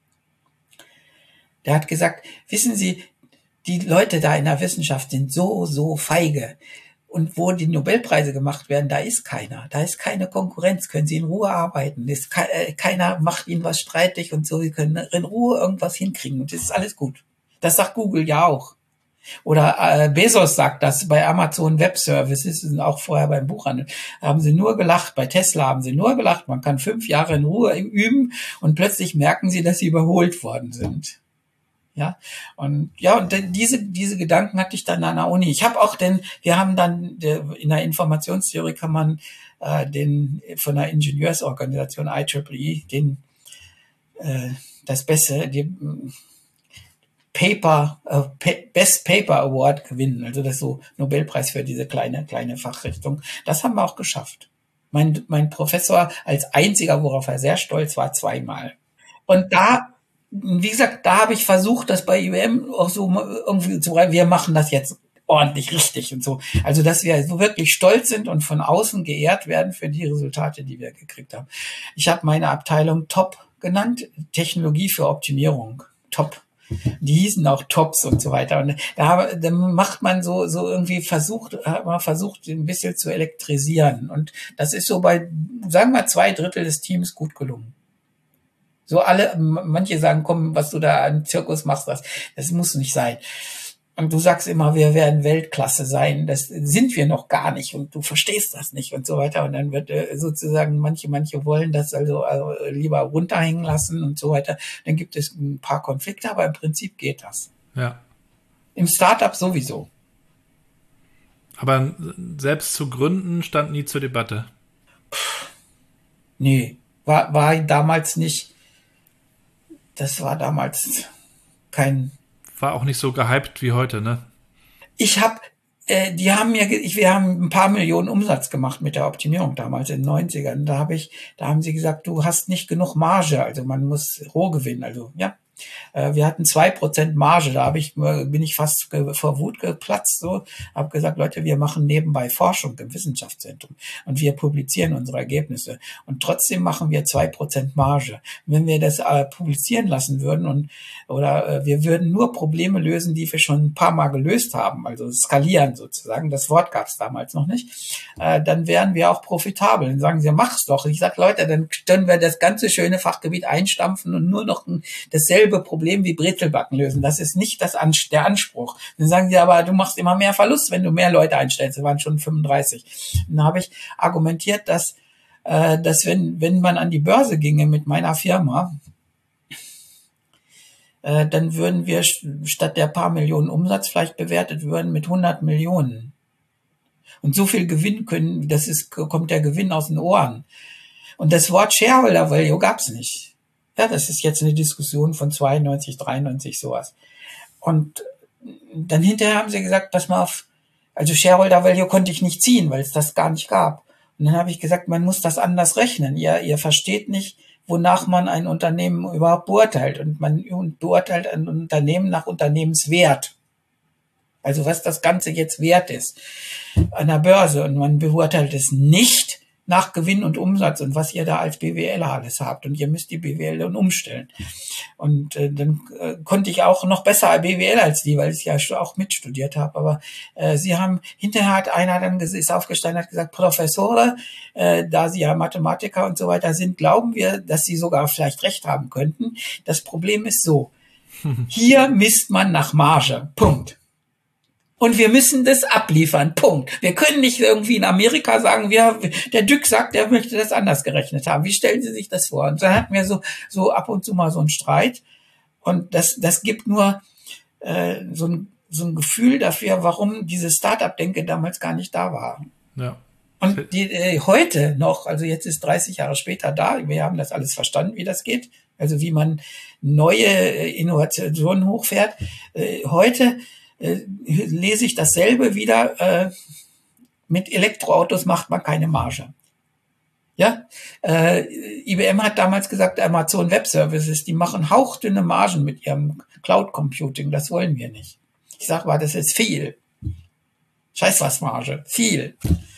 S3: Der hat gesagt, wissen Sie, die Leute da in der Wissenschaft sind so, so feige. Und wo die Nobelpreise gemacht werden, da ist keiner. Da ist keine Konkurrenz. Können Sie in Ruhe arbeiten. Ist ke- äh, keiner macht Ihnen was streitig und so. Sie können in Ruhe irgendwas hinkriegen. Und das ist alles gut. Das sagt Google ja auch. Oder äh, Bezos sagt das bei Amazon Web Services und auch vorher beim Buchhandel. Da haben sie nur gelacht. Bei Tesla haben sie nur gelacht. Man kann fünf Jahre in Ruhe üben und plötzlich merken sie, dass sie überholt worden sind. Ja, und ja, und diese diese Gedanken hatte ich dann an der Uni. Ich habe auch den, wir haben dann in der Informationstheorie kann man äh, den von der Ingenieursorganisation I E E E den äh, das Beste, die Paper äh, Best Paper Award gewinnen, also das so Nobelpreis für diese kleine kleine Fachrichtung. Das haben wir auch geschafft. Mein mein Professor als einziger, worauf er sehr stolz war, zweimal. Und da wie gesagt, da habe ich versucht, das bei I B M auch so irgendwie zu bleiben. Wir machen das jetzt ordentlich richtig und so. Also, dass wir so wirklich stolz sind und von außen geehrt werden für die Resultate, die wir gekriegt haben. Ich habe meine Abteilung Top genannt, Technologie für Optimierung. Top. Die hießen auch Tops und so weiter. Und da, da macht man so, so irgendwie versucht, hat man versucht, ein bisschen zu elektrisieren. Und das ist so bei, sagen wir, zwei Drittel des Teams gut gelungen. So alle, manche sagen, komm, was du da an Zirkus machst, das, das muss nicht sein. Und du sagst immer, wir werden Weltklasse sein, das sind wir noch gar nicht und du verstehst das nicht und so weiter. Und dann wird äh, sozusagen, manche, manche wollen das also, also lieber runterhängen lassen und so weiter. Dann gibt es ein paar Konflikte, aber im Prinzip geht das.
S2: Ja.
S3: Im Startup sowieso.
S2: Aber selbst zu gründen stand nie zur Debatte.
S3: Puh, nee, war, war damals nicht. Das war damals kein...
S2: War auch nicht so gehypt wie heute, ne?
S3: Ich habe, äh, die haben mir, ich, wir haben ein paar Millionen Umsatz gemacht mit der Optimierung damals in den neunzigern. Da habe ich, da haben sie gesagt, du hast nicht genug Marge, also man muss Rohgewinn, also ja. Wir hatten zwei Prozent Marge, da habe ich, bin ich fast vor Wut geplatzt, so, habe gesagt, Leute, wir machen nebenbei Forschung im Wissenschaftszentrum und wir publizieren unsere Ergebnisse und trotzdem machen wir zwei Prozent Marge. Und wenn wir das äh, publizieren lassen würden und oder äh, wir würden nur Probleme lösen, die wir schon ein paar Mal gelöst haben, also skalieren sozusagen, das Wort gab es damals noch nicht, äh, dann wären wir auch profitabel. Dann sagen sie, mach's doch. Und ich sage, Leute, dann können wir das ganze schöne Fachgebiet einstampfen und nur noch ein, dasselbe Problem Problem wie Brezelbacken lösen. Das ist nicht das An- der Anspruch. Dann sagen sie aber, du machst immer mehr Verlust, wenn du mehr Leute einstellst. Es waren schon fünfunddreißig. Und dann habe ich argumentiert, dass, äh, dass wenn, wenn man an die Börse ginge mit meiner Firma, äh, dann würden wir statt der paar Millionen Umsatz vielleicht bewertet würden mit hundert Millionen. Und so viel Gewinn können, das ist, kommt der Gewinn aus den Ohren. Und das Wort Shareholder Value gab's nicht. Ja, das ist jetzt eine Diskussion von zweiundneunzig, dreiundneunzig, sowas. Und dann hinterher haben sie gesagt, pass mal auf, also Shareholder Value konnte ich nicht ziehen, weil es das gar nicht gab. Und dann habe ich gesagt, man muss das anders rechnen. Ihr, ihr versteht nicht, wonach man ein Unternehmen überhaupt beurteilt. Und man beurteilt ein Unternehmen nach Unternehmenswert. Also was das Ganze jetzt wert ist an der Börse. Und man beurteilt es nicht nach Gewinn und Umsatz und was ihr da als BWLer alles habt. Und ihr müsst die B W L dann umstellen. Und äh, dann äh, konnte ich auch noch besser B W L als die, weil ich ja auch mitstudiert habe. Aber äh, sie haben, hinterher hat einer dann ist aufgestanden und hat gesagt, Professore, äh, da Sie ja Mathematiker und so weiter sind, glauben wir, dass Sie sogar vielleicht recht haben könnten. Das Problem ist so, hier misst man nach Marge. Punkt. Und wir müssen das abliefern. Punkt. Wir können nicht irgendwie in Amerika sagen, wir, der Dück sagt, er möchte das anders gerechnet haben. Wie stellen Sie sich das vor? Und dann hatten wir so, so ab und zu mal so einen Streit. Und das, das gibt nur äh, so, ein, so ein Gefühl dafür, warum diese Start-up-Denke damals gar nicht da war.
S2: Ja.
S3: Und die, äh, heute noch, also jetzt ist dreißig Jahre später da, wir haben das alles verstanden, wie das geht. Also wie man neue äh, Innovationen hochfährt. Äh, heute Äh, lese ich dasselbe wieder, äh, mit Elektroautos macht man keine Marge. Ja, äh, I B M hat damals gesagt, Amazon Web Services, die machen hauchdünne Margen mit ihrem Cloud Computing, das wollen wir nicht. Ich sage mal, das ist viel. Scheiß was Marge, viel.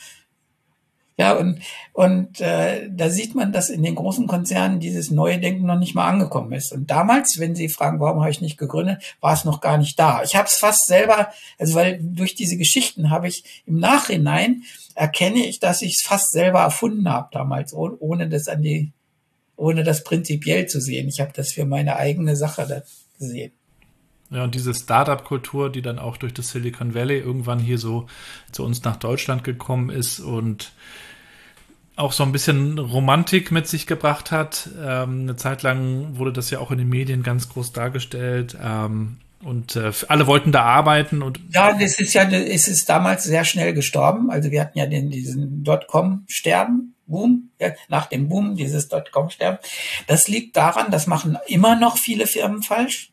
S3: Ja, und, und äh, da sieht man, dass in den großen Konzernen dieses neue Denken noch nicht mal angekommen ist. Und damals, wenn Sie fragen, warum habe ich nicht gegründet, war es noch gar nicht da. Ich habe es fast selber, also weil durch diese Geschichten habe ich im Nachhinein, erkenne ich, dass ich es fast selber erfunden habe damals, ohne das an die, ohne das prinzipiell zu sehen. Ich habe das für meine eigene Sache gesehen.
S2: Ja, und diese Startup-Kultur, die dann auch durch das Silicon Valley irgendwann hier so zu uns nach Deutschland gekommen ist und auch so ein bisschen Romantik mit sich gebracht hat. Ähm, eine Zeit lang wurde das ja auch in den Medien ganz groß dargestellt. Ähm, und äh, alle wollten da arbeiten. Und
S3: ja, das ist ja, es ist damals sehr schnell gestorben. Also wir hatten ja den, diesen Dotcom-Sterben. Boom, ja, nach dem Boom dieses Dotcom-Sterben. Das liegt daran, das machen immer noch viele Firmen falsch.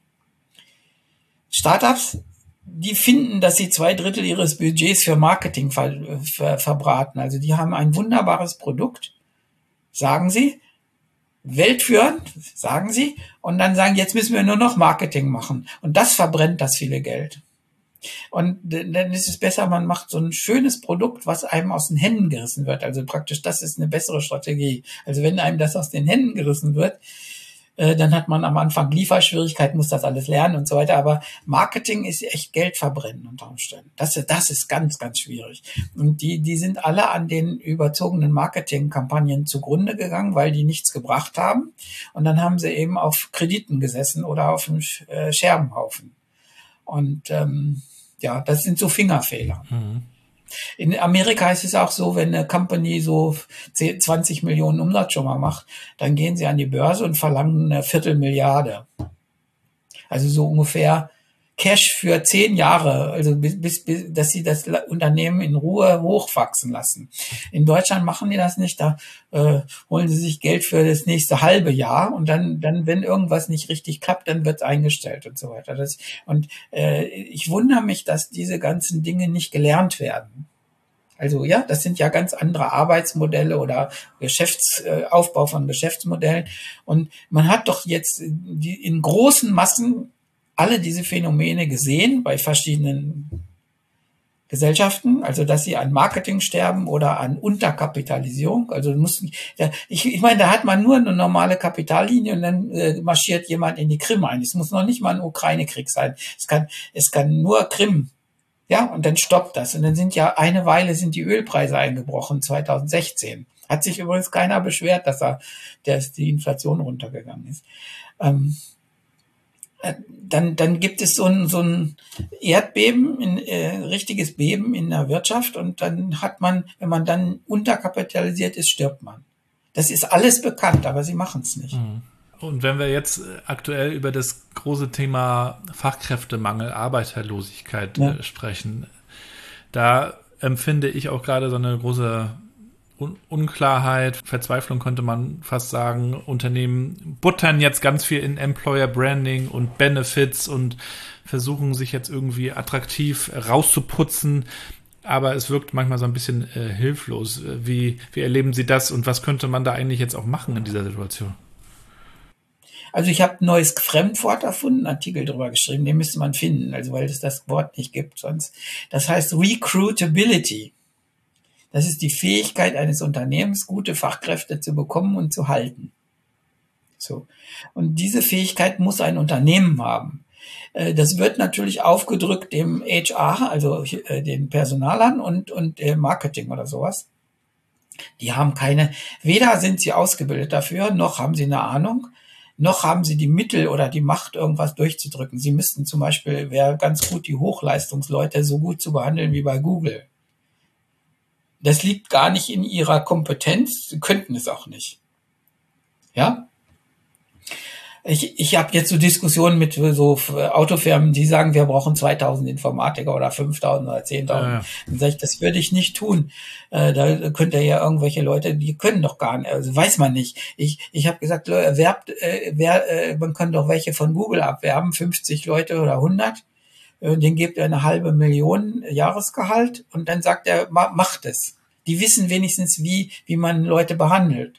S3: Startups, die finden, dass sie zwei Drittel ihres Budgets für Marketing ver, ver, verbraten. Also die haben ein wunderbares Produkt, sagen sie, weltführend, sagen sie, und dann sagen, jetzt müssen wir nur noch Marketing machen. Und das verbrennt das viele Geld. Und dann ist es besser, man macht so ein schönes Produkt, was einem aus den Händen gerissen wird. Also praktisch, das ist eine bessere Strategie. Also wenn einem das aus den Händen gerissen wird, dann hat man am Anfang Lieferschwierigkeiten, muss das alles lernen und so weiter. Aber Marketing ist echt Geld verbrennen unter Umständen. Das, das ist ganz, ganz schwierig. Und die, die sind alle an den überzogenen Marketingkampagnen zugrunde gegangen, weil die nichts gebracht haben. Und dann haben sie eben auf Krediten gesessen oder auf einem Scherbenhaufen. Und ähm, ja, das sind so Fingerfehler. Mhm. In Amerika ist es auch so, wenn eine Company so zehn, zwanzig Millionen Umsatz schon mal macht, dann gehen sie an die Börse und verlangen eine Viertelmilliarde. Also so ungefähr Cash für zehn Jahre, also bis, bis, bis dass sie das Unternehmen in Ruhe hochwachsen lassen. In Deutschland machen die das nicht, da äh, holen sie sich Geld für das nächste halbe Jahr und dann, dann wenn irgendwas nicht richtig klappt, dann wird's eingestellt und so weiter. Das, und äh, ich wundere mich, dass diese ganzen Dinge nicht gelernt werden. Also ja, das sind ja ganz andere Arbeitsmodelle oder Geschäftsaufbau von Geschäftsmodellen. Und man hat doch jetzt die, in großen Massen alle diese Phänomene gesehen bei verschiedenen Gesellschaften, also dass sie an Marketing sterben oder an Unterkapitalisierung. Also mussten, ich, ich meine, da hat man nur eine normale Kapitallinie und dann äh, marschiert jemand in die Krim ein. Es muss noch nicht mal ein Ukraine-Krieg sein. Es kann, es kann nur Krim. Ja, und dann stoppt das. Und dann sind ja eine Weile sind die Ölpreise eingebrochen, zwanzig sechzehn. Hat sich übrigens keiner beschwert, dass er, dass die Inflation runtergegangen ist. Ähm, dann, dann gibt es so ein, so ein Erdbeben, ein äh, richtiges Beben in der Wirtschaft und dann hat man, wenn man dann unterkapitalisiert ist, stirbt man. Das ist alles bekannt, aber sie machen es nicht.
S2: Und wenn wir jetzt aktuell über das große Thema Fachkräftemangel, Arbeiterlosigkeit ja. äh, sprechen, da empfinde ich auch gerade so eine große Un- Unklarheit, Verzweiflung könnte man fast sagen. Unternehmen buttern jetzt ganz viel in Employer Branding und Benefits und versuchen sich jetzt irgendwie attraktiv rauszuputzen. Aber es wirkt manchmal so ein bisschen äh, hilflos. Wie, wie erleben Sie das und was könnte man da eigentlich jetzt auch machen in dieser Situation?
S3: Also ich habe ein neues Fremdwort erfunden, einen Artikel drüber geschrieben, den müsste man finden, also weil es das Wort nicht gibt sonst. Das heißt Recruitability. Das ist die Fähigkeit eines Unternehmens, gute Fachkräfte zu bekommen und zu halten. So. Und diese Fähigkeit muss ein Unternehmen haben. Das wird natürlich aufgedrückt dem H R, also den Personalern und, und dem Marketing oder sowas. Die haben keine, weder sind sie ausgebildet dafür, noch haben sie eine Ahnung, noch haben sie die Mittel oder die Macht, irgendwas durchzudrücken. Sie müssten zum Beispiel, wäre ganz gut, die Hochleistungsleute so gut zu behandeln wie bei Google. Das liegt gar nicht in ihrer Kompetenz, sie könnten es auch nicht. Ja? Ich, ich habe jetzt so Diskussionen mit so Autofirmen, die sagen, wir brauchen zweitausend Informatiker oder fünftausend oder zehntausend. Ja, ja. Dann sage ich, das würde ich nicht tun. Äh, da könnt ihr ja irgendwelche Leute, die können doch gar nicht, also weiß man nicht. Ich ich habe gesagt, Leute, werbt, äh, wer, äh, man kann doch welche von Google abwerben, fünfzig Leute oder hundert. Äh, den gebt ihr eine halbe Million Jahresgehalt und dann sagt er, ma, macht es. Die wissen wenigstens, wie wie man Leute behandelt.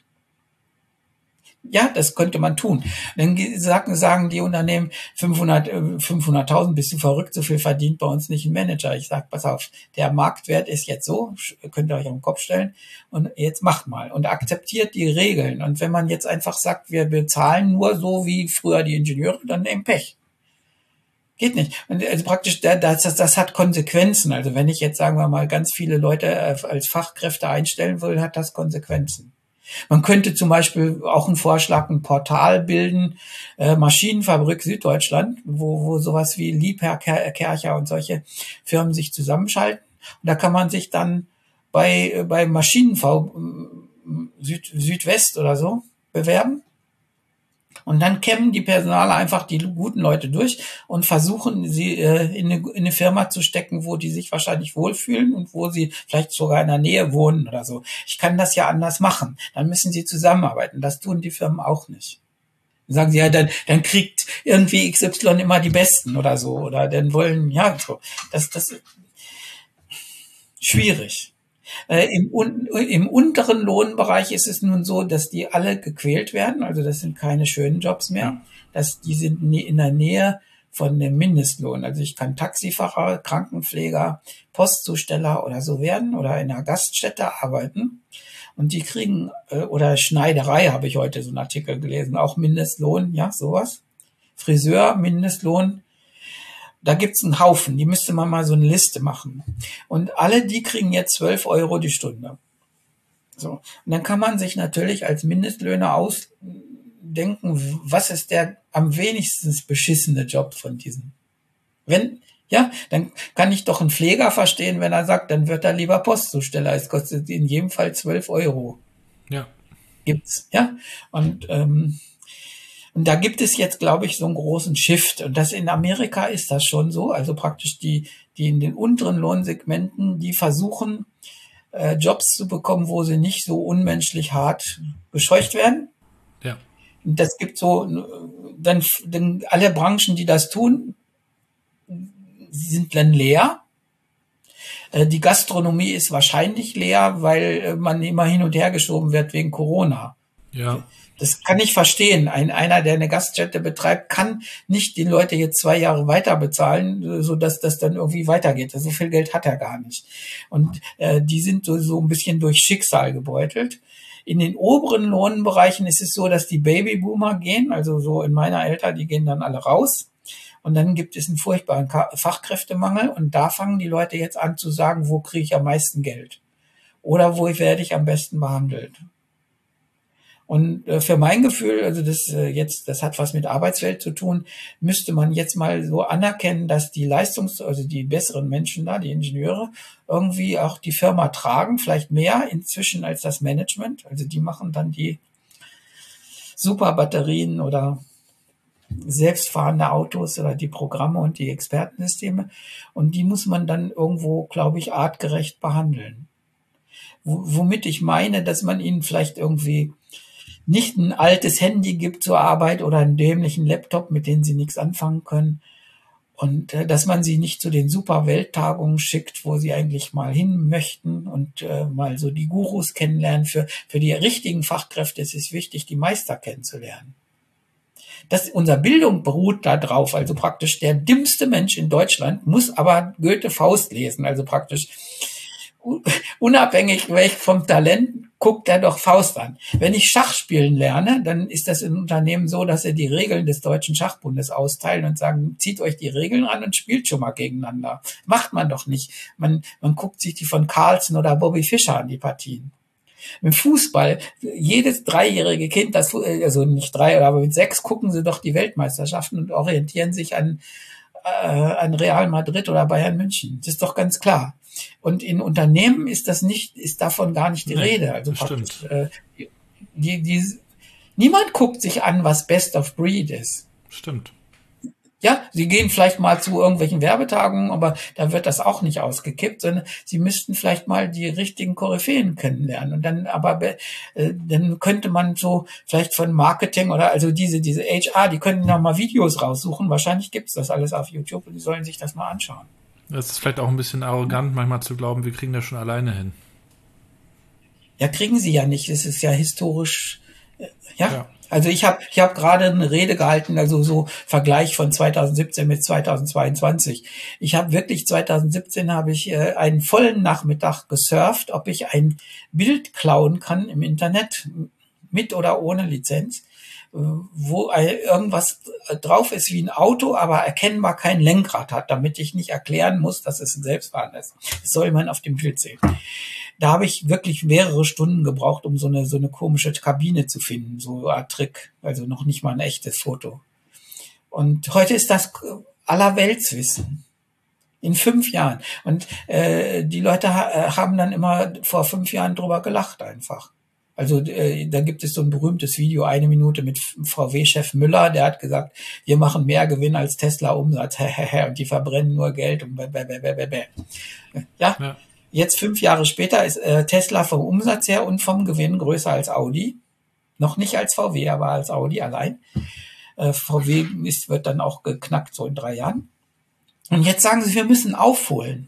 S3: Ja, das könnte man tun. Dann sagen, sagen die Unternehmen fünfhundert, fünfhunderttausend, bist du verrückt, so viel verdient bei uns nicht ein Manager. Ich sage, pass auf, der Marktwert ist jetzt so, könnt ihr euch auf den Kopf stellen und jetzt macht mal und akzeptiert die Regeln. Und wenn man jetzt einfach sagt, wir bezahlen nur so wie früher die Ingenieure, dann eben Pech. Geht nicht. Und also praktisch, das, das, das hat Konsequenzen. Also wenn ich jetzt, sagen wir mal, ganz viele Leute als Fachkräfte einstellen will, hat das Konsequenzen. Man könnte zum Beispiel auch einen Vorschlag, ein Portal bilden, äh, Maschinenfabrik Süddeutschland, wo, wo sowas wie Liebherr, Kercher und solche Firmen sich zusammenschalten. Und da kann man sich dann bei, bei Maschinenbau Süd, Südwest oder so bewerben. Und dann kämmen die Personale einfach die guten Leute durch und versuchen, sie äh, in, eine, in eine Firma zu stecken, wo die sich wahrscheinlich wohlfühlen und wo sie vielleicht sogar in der Nähe wohnen oder so. Ich kann das ja anders machen. Dann müssen sie zusammenarbeiten. Das tun die Firmen auch nicht. Dann sagen sie, ja, dann, dann kriegt irgendwie X Y immer die Besten oder so. Oder dann wollen, ja, so. Das, das ist schwierig. Äh, im, un, Im unteren Lohnbereich ist es nun so, dass die alle gequält werden. Also das sind keine schönen Jobs mehr. Ja. Das, die sind in der Nähe von dem Mindestlohn. Also ich kann Taxifahrer, Krankenpfleger, Postzusteller oder so werden oder in einer Gaststätte arbeiten. Und die kriegen, äh, oder Schneiderei habe ich heute so einen Artikel gelesen, auch Mindestlohn, ja, sowas. Friseur, Mindestlohn. Da gibt's einen Haufen, die müsste man mal so eine Liste machen. Und alle, die kriegen jetzt zwölf Euro die Stunde. So. Und dann kann man sich natürlich als Mindestlöhner ausdenken, was ist der am wenigsten beschissene Job von diesen. Wenn, ja, dann kann ich doch einen Pfleger verstehen, wenn er sagt, dann wird er lieber Postzusteller. Es kostet in jedem Fall zwölf Euro.
S2: Ja.
S3: Gibt's, ja. Und, ähm, Und da gibt es jetzt, glaube ich, so einen großen Shift. Und das in Amerika ist das schon so. Also praktisch die, die in den unteren Lohnsegmenten, die versuchen, äh, Jobs zu bekommen, wo sie nicht so unmenschlich hart gescheucht werden.
S2: Ja.
S3: Und das gibt so, dann, dann alle Branchen, die das tun, sind dann leer. Äh, die Gastronomie ist wahrscheinlich leer, weil man immer hin und her geschoben wird wegen Corona.
S2: Ja.
S3: Das kann ich verstehen. Ein, einer, der eine Gaststätte betreibt, kann nicht die Leute jetzt zwei Jahre weiter bezahlen, so dass das dann irgendwie weitergeht. So viel Geld hat er gar nicht. Und äh, die sind so, so ein bisschen durch Schicksal gebeutelt. In den oberen Lohnbereichen ist es so, dass die Babyboomer gehen, also so in meiner Alter, die gehen dann alle raus. Und dann gibt es einen furchtbaren Fachkräftemangel. Und da fangen die Leute jetzt an zu sagen, wo kriege ich am meisten Geld? Oder wo werde ich am besten behandelt? Und äh, für mein Gefühl, also das äh, jetzt, das hat was mit Arbeitswelt zu tun, müsste man jetzt mal so anerkennen, dass die Leistungs-, also die besseren Menschen da, die Ingenieure, irgendwie auch die Firma tragen, vielleicht mehr inzwischen als das Management. Also die machen dann die Superbatterien oder selbstfahrende Autos oder die Programme und die Expertensysteme. Und die muss man dann irgendwo, glaube ich, artgerecht behandeln. W- womit ich meine, dass man ihnen vielleicht irgendwie nicht ein altes Handy gibt zur Arbeit oder einen dämlichen Laptop, mit denen sie nichts anfangen können. Und äh, dass man sie nicht zu den super Welttagungen schickt, wo sie eigentlich mal hin möchten und äh, mal so die Gurus kennenlernen. Für, für die richtigen Fachkräfte ist es wichtig, die Meister kennenzulernen. Das, unser Bildung beruht da drauf. Also praktisch der dümmste Mensch in Deutschland muss aber Goethe Faust lesen. Also praktisch unabhängig vom Talent, guckt er doch Faust an. Wenn ich Schach spielen lerne, dann ist das im Unternehmen so, dass er die Regeln des Deutschen Schachbundes austeilen und sagen, zieht euch die Regeln an und spielt schon mal gegeneinander. Macht man doch nicht. Man, man guckt sich die von Carlsen oder Bobby Fischer an, die Partien. Im Fußball, jedes dreijährige Kind, das, also nicht drei, aber mit sechs, gucken sie doch die Weltmeisterschaften und orientieren sich an, äh, an Real Madrid oder Bayern München. Das ist doch ganz klar. Und in Unternehmen ist das nicht, ist davon gar nicht die
S2: Nee,
S3: Rede. Also
S2: das
S3: praktisch,
S2: stimmt.
S3: äh, die, die, niemand guckt sich an, was Best of Breed ist.
S2: Stimmt.
S3: Ja, sie gehen vielleicht mal zu irgendwelchen Werbetagungen, aber da wird das auch nicht ausgekippt, sondern sie müssten vielleicht mal die richtigen Koryphäen kennenlernen. Und dann, aber äh, dann könnte man so vielleicht von Marketing oder also diese diese H R, die könnten noch mal Videos raussuchen. Wahrscheinlich gibt's das alles auf YouTube und die sollen sich das mal anschauen.
S2: Es ist vielleicht auch ein bisschen arrogant, manchmal zu glauben, wir kriegen das schon alleine hin.
S3: Ja, kriegen sie ja nicht. Es ist ja historisch, äh, ja.
S2: Ja.
S3: Also ich habe ich hab gerade eine Rede gehalten, also so Vergleich von zweitausendsiebzehn mit zweitausendzweiundzwanzig. Ich habe wirklich zweitausendsiebzehn habe ich äh, einen vollen Nachmittag gesurft, ob ich ein Bild klauen kann im Internet mit oder ohne Lizenz, äh, wo ein- irgendwas drauf ist wie ein Auto, aber erkennbar kein Lenkrad hat, damit ich nicht erklären muss, dass es ein Selbstfahrendes ist. Das soll man auf dem Bild sehen. Da habe ich wirklich mehrere Stunden gebraucht, um so eine so eine komische Kabine zu finden, so eine Art Trick, also noch nicht mal ein echtes Foto. Und heute ist das Allerweltswissen. In fünf Jahren. Und äh, die Leute ha haben dann immer vor fünf Jahren drüber gelacht einfach. Also äh, da gibt es so ein berühmtes Video, eine Minute mit V W-Chef Müller, der hat gesagt, wir machen mehr Gewinn als Tesla Umsatz, und die verbrennen nur Geld und bäh, bäh, bäh, bäh, bäh. Ja.
S2: Ja.
S3: Jetzt fünf Jahre später ist äh, Tesla vom Umsatz her und vom Gewinn größer als Audi. Noch nicht als V W, aber als Audi allein. Äh, V W ist, wird dann auch geknackt, so in drei Jahren. Und jetzt sagen sie, wir müssen aufholen.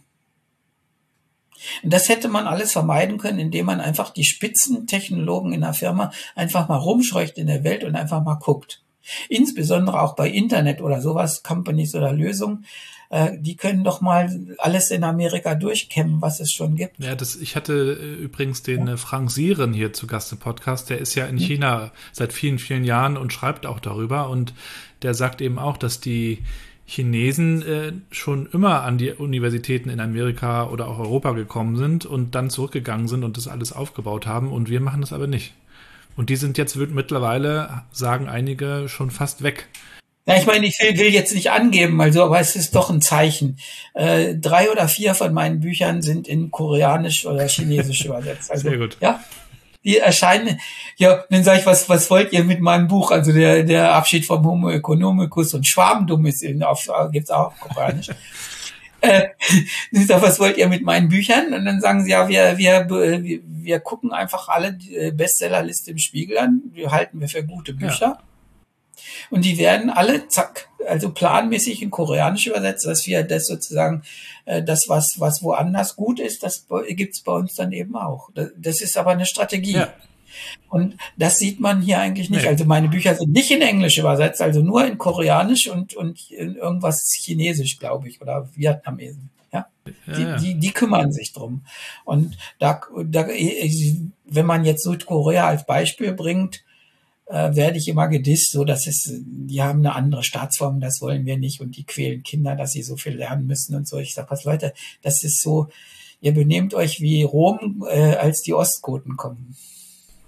S3: Und das hätte man alles vermeiden können, indem man einfach die Spitzentechnologen in der Firma einfach mal rumscheucht in der Welt und einfach mal guckt. Insbesondere auch bei Internet oder sowas, Companies oder Lösungen, äh, die können doch mal alles in Amerika durchkämmen, was es schon gibt.
S2: Ja, das, ich hatte äh, übrigens den äh, Frank Sieren hier zu Gast im Podcast, der ist ja in China seit vielen, vielen Jahren und schreibt auch darüber und der sagt eben auch, dass die Chinesen äh, schon immer an die Universitäten in Amerika oder auch Europa gekommen sind und dann zurückgegangen sind und das alles aufgebaut haben und wir machen das aber nicht. Und die sind jetzt mittlerweile, sagen einige, schon fast weg.
S3: Ja, ich meine, ich will, will jetzt nicht angeben, also, aber es ist doch ein Zeichen. Äh, drei oder vier von meinen Büchern sind in Koreanisch oder Chinesisch übersetzt. Also,
S2: sehr gut.
S3: Ja, die erscheinen. Ja, dann sage ich, was, was wollt ihr mit meinem Buch? Also der, der Abschied vom Homo economicus und Schwabendumm ist in, auf, gibt's auch auf Koreanisch. äh, ich sag, was wollt ihr mit meinen Büchern? Und dann sagen sie, ja, wir, wir, wir, wir gucken einfach alle die Bestsellerliste im Spiegel an. Die halten wir für gute Bücher. Ja. Und die werden alle, zack, also planmäßig in Koreanisch übersetzt, dass wir das sozusagen, äh, das, was, was woanders gut ist, das gibt's bei uns dann eben auch. Das, das ist aber eine Strategie. Ja. Und das sieht man hier eigentlich nicht. Nee. Also meine Bücher sind nicht in Englisch übersetzt, also nur in Koreanisch und, und in irgendwas Chinesisch, glaube ich, oder Vietnamesen. Ja? Ja, die, ja. Die, die kümmern sich drum. Und da, da, wenn man jetzt Südkorea als Beispiel bringt, äh, werde ich immer gedisst, so dass es, die haben eine andere Staatsform, das wollen wir nicht und die quälen Kinder, dass sie so viel lernen müssen und so. Ich sage, was Leute, das ist so, ihr benehmt euch wie Rom, äh, als die Ostgoten kommen.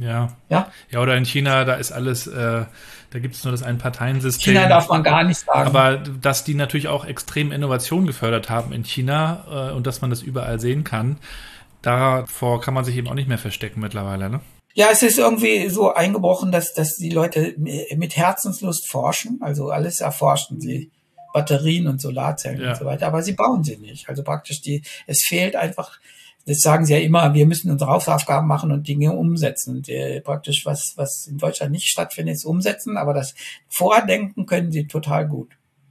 S2: Ja.
S3: Ja?
S2: Ja, oder in China, da ist alles, äh, da gibt es nur das Ein-Parteien-System.
S3: China darf man gar nicht sagen.
S2: Aber dass die natürlich auch extrem Innovation gefördert haben in China äh, und dass man das überall sehen kann, davor kann man sich eben auch nicht mehr verstecken mittlerweile, ne?
S3: Ja, es ist irgendwie so eingebrochen, dass, dass die Leute mit Herzenslust forschen, also alles erforschen sie, Batterien und Solarzellen
S2: Ja.
S3: und so weiter, aber sie bauen sie nicht. Also praktisch die, es fehlt einfach, das sagen sie ja immer, wir müssen unsere Hausaufgaben machen und Dinge umsetzen. Und äh, praktisch was, was in Deutschland nicht stattfindet, ist umsetzen, aber das Vordenken können sie total gut.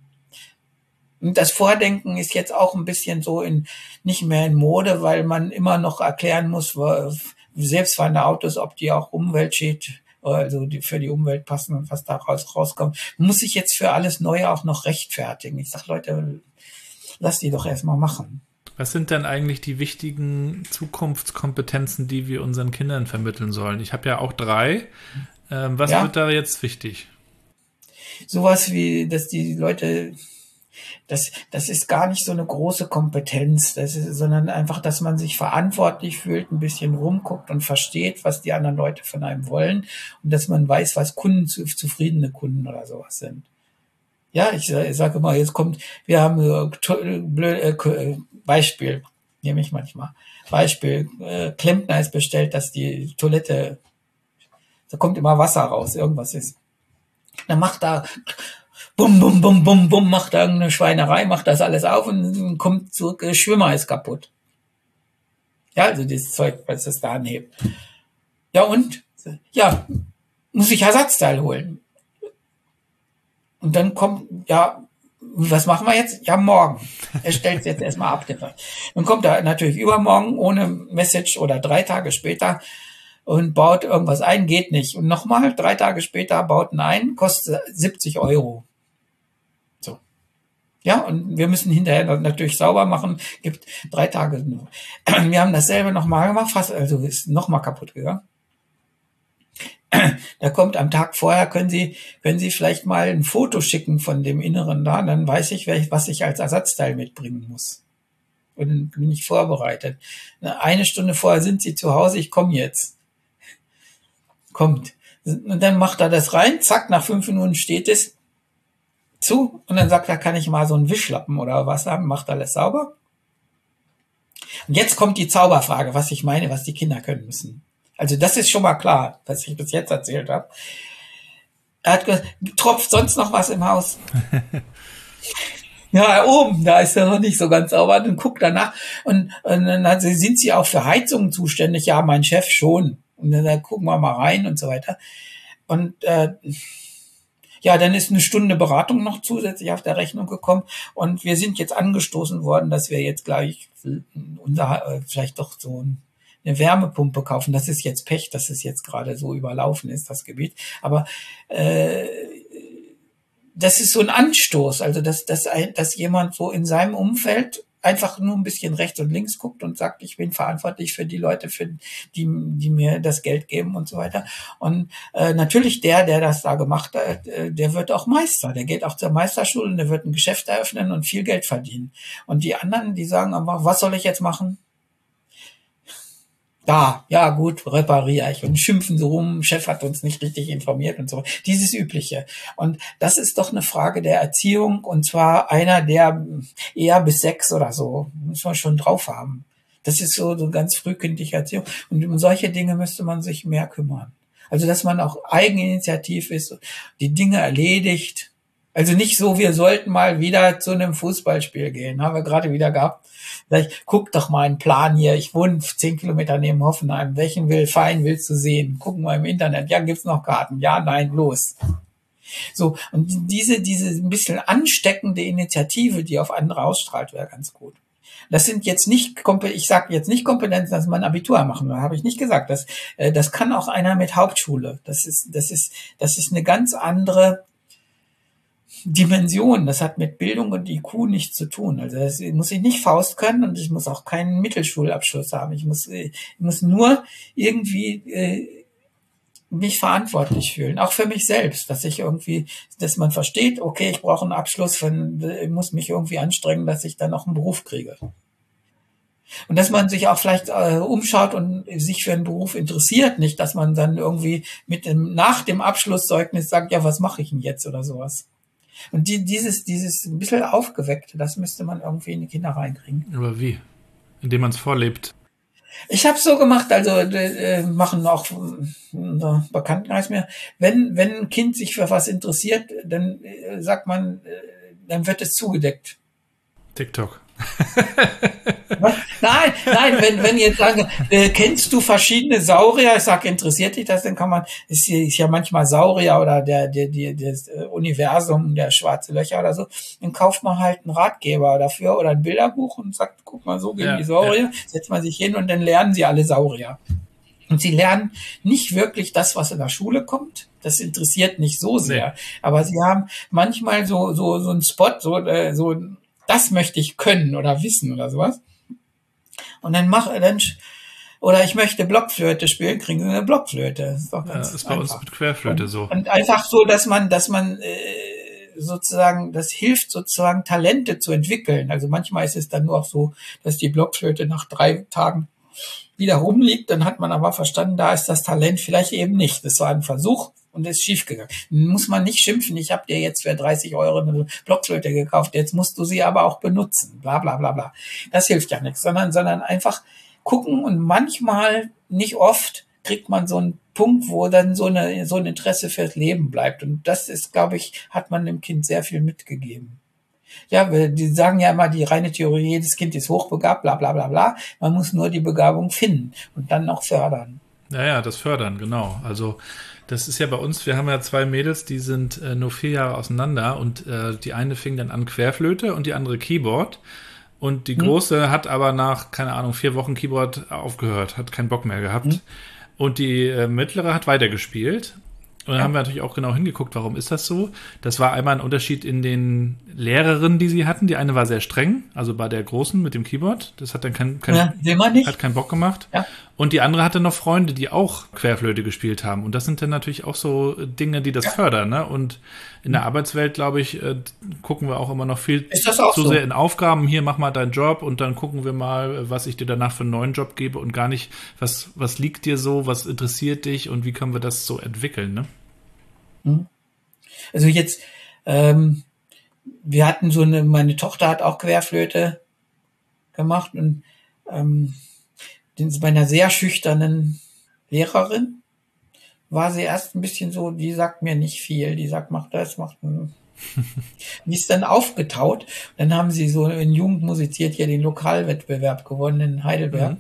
S3: Und das Vordenken ist jetzt auch ein bisschen so in, nicht mehr in Mode, weil man immer noch erklären muss, selbstfahrende Autos, ob die auch Umweltschäd, also die für die Umwelt passen und was da raus, rauskommt, muss sich jetzt für alles Neue auch noch rechtfertigen. Ich sag, Leute, lass die doch erstmal machen.
S2: Was sind denn eigentlich die wichtigen Zukunftskompetenzen, die wir unseren Kindern vermitteln sollen? Ich habe ja auch drei. Ähm, was
S3: Ja.
S2: wird da jetzt wichtig?
S3: Sowas wie, dass die Leute, das, das ist gar nicht so eine große Kompetenz, das ist, sondern einfach, dass man sich verantwortlich fühlt, ein bisschen rumguckt und versteht, was die anderen Leute von einem wollen und dass man weiß, was Kunden, zufriedene Kunden oder sowas sind. Ja, ich, ich sage immer, jetzt kommt, wir haben äh, to- blöd, äh, Beispiel, nehme ich manchmal, Beispiel, äh, Klempner ist bestellt, dass die Toilette, da kommt immer Wasser raus, irgendwas ist. Dann macht da bum, bum, bum, bum, bum, macht da irgendeine Schweinerei, macht das alles auf und kommt zurück, der Schwimmer ist kaputt. Ja, also dieses Zeug, was das da anhebt. Ja und? Ja, muss ich Ersatzteil holen. Und dann kommt, ja, was machen wir jetzt? Ja, morgen. Er stellt es jetzt erstmal ab. Dann kommt er natürlich übermorgen ohne Message oder drei Tage später und baut irgendwas ein, geht nicht. Und nochmal, drei Tage später baut ihn ein, kostet siebzig Euro. So. Ja, und wir müssen hinterher natürlich sauber machen, gibt drei Tage nur. Wir haben dasselbe nochmal gemacht, fast, also ist nochmal kaputt gegangen. Da kommt am Tag vorher, können Sie, können Sie vielleicht mal ein Foto schicken von dem Inneren da, dann weiß ich, was ich als Ersatzteil mitbringen muss. Und dann bin ich vorbereitet. Eine Stunde vorher sind Sie zu Hause, ich komme jetzt. Kommt. Und dann macht er das rein, zack, nach fünf Minuten steht es zu und dann sagt er, kann ich mal so einen Wischlappen oder was haben, macht alles sauber. Und jetzt kommt die Zauberfrage, was ich meine, was die Kinder können müssen. Also das ist schon mal klar, was ich bis jetzt erzählt habe. Er hat gesagt, tropft sonst noch was im Haus? Ja, oben, da ist er noch nicht so ganz sauber. Dann guckt er nach und, und dann hat sie, sind Sie auch für Heizungen zuständig? Ja, mein Chef schon. Und dann, dann gucken wir mal rein und so weiter. Und äh, ja, dann ist eine Stunde Beratung noch zusätzlich auf der Rechnung gekommen. Und wir sind jetzt angestoßen worden, dass wir jetzt gleich unser, äh, vielleicht doch so ein eine Wärmepumpe kaufen. Das ist jetzt Pech, dass es jetzt gerade so überlaufen ist, das Gebiet. Aber äh, das ist so ein Anstoß, also dass, dass, dass jemand so in seinem Umfeld einfach nur ein bisschen rechts und links guckt und sagt, ich bin verantwortlich für die Leute, für die, die mir das Geld geben und so weiter. Und äh, natürlich der, der das da gemacht hat, äh, der wird auch Meister. Der geht auch zur Meisterschule und der wird ein Geschäft eröffnen und viel Geld verdienen. Und die anderen, die sagen einfach, was soll ich jetzt machen? Da, ja gut, repariere ich und schimpfen so rum, Chef hat uns nicht richtig informiert und so. Dieses Übliche. Und das ist doch eine Frage der Erziehung und zwar einer, der eher bis sechs oder so, muss man schon drauf haben. Das ist so, so ganz frühkindliche Erziehung. Und um solche Dinge müsste man sich mehr kümmern. Also, dass man auch eigeninitiativ ist, die Dinge erledigt. Also nicht so, wir sollten mal wieder zu einem Fußballspiel gehen. Haben wir gerade wieder gehabt. Vielleicht guck doch mal einen Plan hier. Ich wohne zehn Kilometer neben Hoffenheim. Welchen will, Verein willst du sehen? Gucken wir im Internet. Ja, gibt's noch Karten? Ja, nein, los. So. Und diese, diese ein bisschen ansteckende Initiative, die auf andere ausstrahlt, wäre ganz gut. Das sind jetzt nicht, ich sage jetzt nicht Kompetenzen, dass man Abitur machen will, habe ich nicht gesagt. Das, das kann auch einer mit Hauptschule. Das ist, das ist, das ist eine ganz andere Dimension, das hat mit Bildung und I Q nichts zu tun. Also das muss ich nicht Faust können und ich muss auch keinen Mittelschulabschluss haben. Ich muss, ich muss nur irgendwie äh, mich verantwortlich fühlen, auch für mich selbst, dass ich irgendwie, dass man versteht, okay, ich brauche einen Abschluss, von, ich muss mich irgendwie anstrengen, dass ich dann noch einen Beruf kriege. Und dass man sich auch vielleicht äh, umschaut und sich für einen Beruf interessiert, nicht, dass man dann irgendwie mit dem, nach dem Abschlusszeugnis sagt, ja, was mache ich denn jetzt oder sowas. Und die, dieses, dieses ein bisschen Aufgeweckte, das müsste man irgendwie in die Kinder reinkriegen.
S2: Aber wie? Indem man es vorlebt.
S3: Ich habe so gemacht, also äh, machen auch äh, Bekanntenkreis mehr. Wenn wenn ein Kind sich für was interessiert, dann äh, sagt man, äh, dann wird es zugedeckt.
S2: TikTok.
S3: Was? Nein, nein, wenn wenn jetzt sagen, äh, kennst du verschiedene Saurier? Ich sag, interessiert dich das? Dann kann man, ist, ist ja manchmal Saurier oder der der der das Universum, der schwarze Löcher oder so. Dann kauft man halt einen Ratgeber dafür oder ein Bilderbuch und sagt, guck mal, so gehen
S2: Ja,
S3: die Saurier.
S2: ja.
S3: Setzt man sich hin und dann lernen sie alle Saurier. Und sie lernen nicht wirklich das, was in der Schule kommt. Das interessiert nicht so sehr.
S2: Nee.
S3: Aber sie haben manchmal so so so einen Spot, so äh, so das möchte ich können oder wissen oder sowas. Und dann mach dann oder ich möchte Blockflöte spielen, kriegen sie eine Blockflöte. Das ist doch ganz
S2: Ja, ist bei
S3: einfach.
S2: uns mit Querflöte
S3: und,
S2: so.
S3: Und einfach so, dass man, dass man äh, sozusagen, das hilft sozusagen Talente zu entwickeln. Also manchmal ist es dann nur auch so, dass die Blockflöte nach drei Tagen wieder rumliegt, dann hat man aber verstanden, da ist das Talent vielleicht eben nicht. Das war ein Versuch und ist schiefgegangen. Muss man nicht schimpfen, ich habe dir jetzt für dreißig Euro eine Blockflöte gekauft, jetzt musst du sie aber auch benutzen, bla bla bla bla. Das hilft ja nichts, sondern, sondern einfach gucken und manchmal, nicht oft, kriegt man so einen Punkt, wo dann so eine so ein Interesse fürs Leben bleibt. Und das ist, glaube ich, hat man dem Kind sehr viel mitgegeben. Ja, die sagen ja immer, die reine Theorie, jedes Kind ist hochbegabt, bla bla bla bla. Man muss nur die Begabung finden und dann auch fördern.
S2: Ja, ja, das Fördern, genau. Also das ist ja bei uns, wir haben ja zwei Mädels, die sind äh, nur vier Jahre auseinander und äh, die eine fing dann an Querflöte und die andere Keyboard. Und die Große hm. hat aber nach, keine Ahnung, vier Wochen Keyboard aufgehört, hat keinen Bock mehr gehabt. Hm. Und die äh, Mittlere hat weitergespielt. Und dann ja. haben wir natürlich auch genau hingeguckt, warum ist das so? Das war einmal ein Unterschied in den Lehrerinnen, die sie hatten. Die eine war sehr streng, also bei der Großen mit dem Keyboard. Das hat dann kein, kein,
S3: ja, will man nicht.
S2: hat keinen Bock gemacht.
S3: Ja.
S2: Und die andere hatte noch Freunde, die auch Querflöte gespielt haben. Und das sind dann natürlich auch so Dinge, die das ja. fördern. Ne? Und in der Arbeitswelt, glaube ich, äh, gucken wir auch immer noch viel zu
S3: so?
S2: sehr in Aufgaben. Hier, mach mal deinen Job und dann gucken wir mal, was ich dir danach für einen neuen Job gebe und gar nicht, was, was liegt dir so, was interessiert dich und wie können wir das so entwickeln, ne?
S3: Also jetzt, ähm, wir hatten so eine, meine Tochter hat auch Querflöte gemacht und ähm, bei einer sehr schüchternen Lehrerin war sie erst ein bisschen so, die sagt mir nicht viel, die sagt, mach das, mach das. Die ist dann aufgetaut. Dann haben sie so in Jugend musiziert hier den Lokalwettbewerb gewonnen in Heidelberg. Mhm.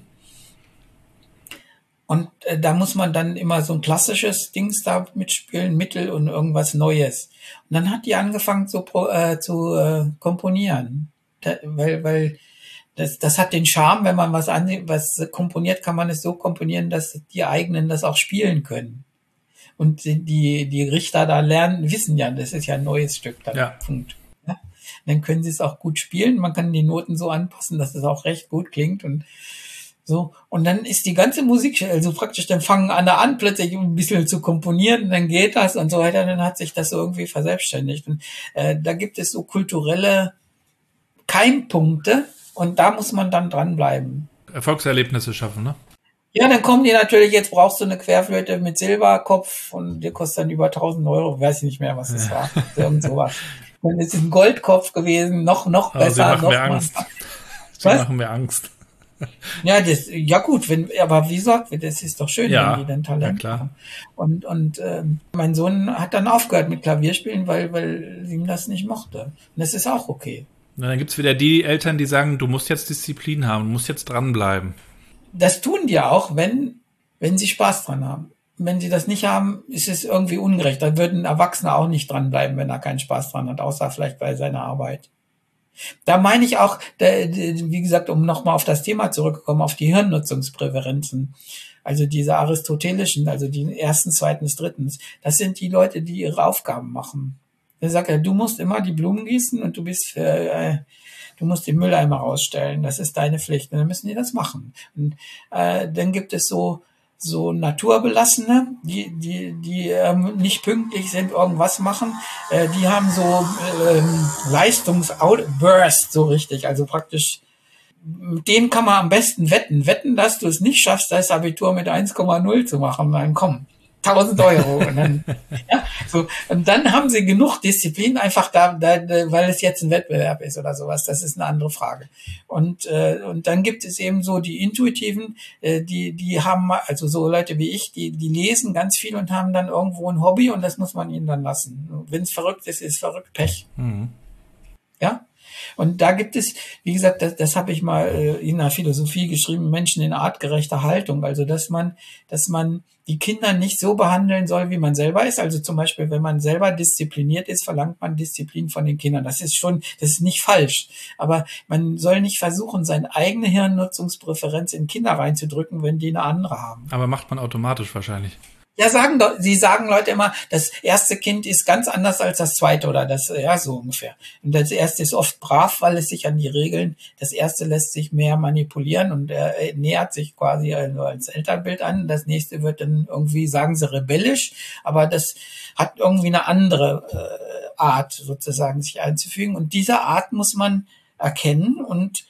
S3: Und äh, da muss man dann immer so ein klassisches Dings da mitspielen, Mittel und irgendwas Neues. Und dann hat die angefangen zu, äh, zu äh, komponieren. Da, weil weil das, das hat den Charme, wenn man was, an, was komponiert, kann man es so komponieren, dass die eigenen das auch spielen können. Und die, die Richter da lernen, wissen ja, das ist ja ein neues Stück. Dann,
S2: ja.
S3: Punkt. Ja? Dann können sie es auch gut spielen. Man kann die Noten so anpassen, dass es auch recht gut klingt und so, und dann ist die ganze Musik, also praktisch, dann fangen alle an, plötzlich ein bisschen zu komponieren, und dann geht das und so weiter, dann hat sich das so irgendwie verselbstständigt. Und äh, da gibt es so kulturelle Keimpunkte und da muss man dann dranbleiben. Erfolgserlebnisse
S2: schaffen, ne?
S3: Ja, dann kommen die natürlich, jetzt brauchst du eine Querflöte mit Silberkopf und die kostet dann über tausend Euro, weiß ich nicht mehr, was das ja. war. Irgend sowas. Dann ist es ein Goldkopf gewesen, noch, noch
S2: aber
S3: besser.
S2: Sie machen
S3: noch
S2: mir Angst. Sie
S3: was?
S2: machen mir Angst.
S3: Ja, das, ja gut, wenn, aber wie gesagt, das ist doch schön,
S2: ja,
S3: wenn die dann Talent
S2: ja,
S3: haben. Und, und ähm, mein Sohn hat dann aufgehört mit Klavierspielen, weil, weil ihm das nicht mochte. Und das ist auch okay.
S2: Na, dann gibt's wieder die Eltern, die sagen, du musst jetzt Disziplin haben, du musst jetzt dranbleiben.
S3: Das tun die auch, wenn, wenn sie Spaß dran haben. Wenn sie das nicht haben, ist es irgendwie ungerecht. Da würden Erwachsene auch nicht dranbleiben, wenn er keinen Spaß dran hat, außer vielleicht bei seiner Arbeit. Da meine ich auch, wie gesagt, um nochmal auf das Thema zurückzukommen, auf die Hirnnutzungspräferenzen, also diese aristotelischen, also die ersten, zweitens, drittens, das sind die Leute, die ihre Aufgaben machen. Der sagt ja, du musst immer die Blumen gießen und du bist für, äh, du musst den Mülleimer rausstellen, das ist deine Pflicht, und dann müssen die das machen. Und äh, dann gibt es so so Naturbelassene, die die die ähm, nicht pünktlich sind, irgendwas machen, äh, die haben so ähm, Leistungsoutburst, so richtig, also praktisch mit denen kann man am besten wetten. Wetten, dass du es nicht schaffst, das Abitur mit eins Komma null zu machen. Und dann komm, tausend Euro. Und dann, ja, so. Und dann haben sie genug Disziplin, einfach da, da, weil es jetzt ein Wettbewerb ist oder sowas. Das ist eine andere Frage. Und, äh, und dann gibt es eben so die Intuitiven, äh, die, die haben, also so Leute wie ich, die, die lesen ganz viel und haben dann irgendwo ein Hobby und das muss man ihnen dann lassen. Wenn es verrückt ist, ist verrückt Pech. Mhm. Ja? Und da gibt es, wie gesagt, das, das habe ich mal äh, in der Philosophie geschrieben, Menschen in artgerechter Haltung. Also, dass man, dass man die Kinder nicht so behandeln soll, wie man selber ist. Also zum Beispiel, wenn man selber diszipliniert ist, verlangt man Disziplin von den Kindern. Das ist schon, das ist nicht falsch. Aber man soll nicht versuchen, seine eigene Hirnnutzungspräferenz in Kinder reinzudrücken, wenn die eine andere haben.
S2: Aber macht man automatisch wahrscheinlich.
S3: Ja, sagen doch, sie sagen Leute immer, das erste Kind ist ganz anders als das zweite oder das, ja, so ungefähr. Und das erste ist oft brav, weil es sich an die Regeln, das erste lässt sich mehr manipulieren und er äh, nähert sich quasi also als Elternbild an. Das nächste wird dann irgendwie, sagen sie, rebellisch, aber das hat irgendwie eine andere äh, Art sozusagen sich einzufügen. Und diese Art muss man erkennen und,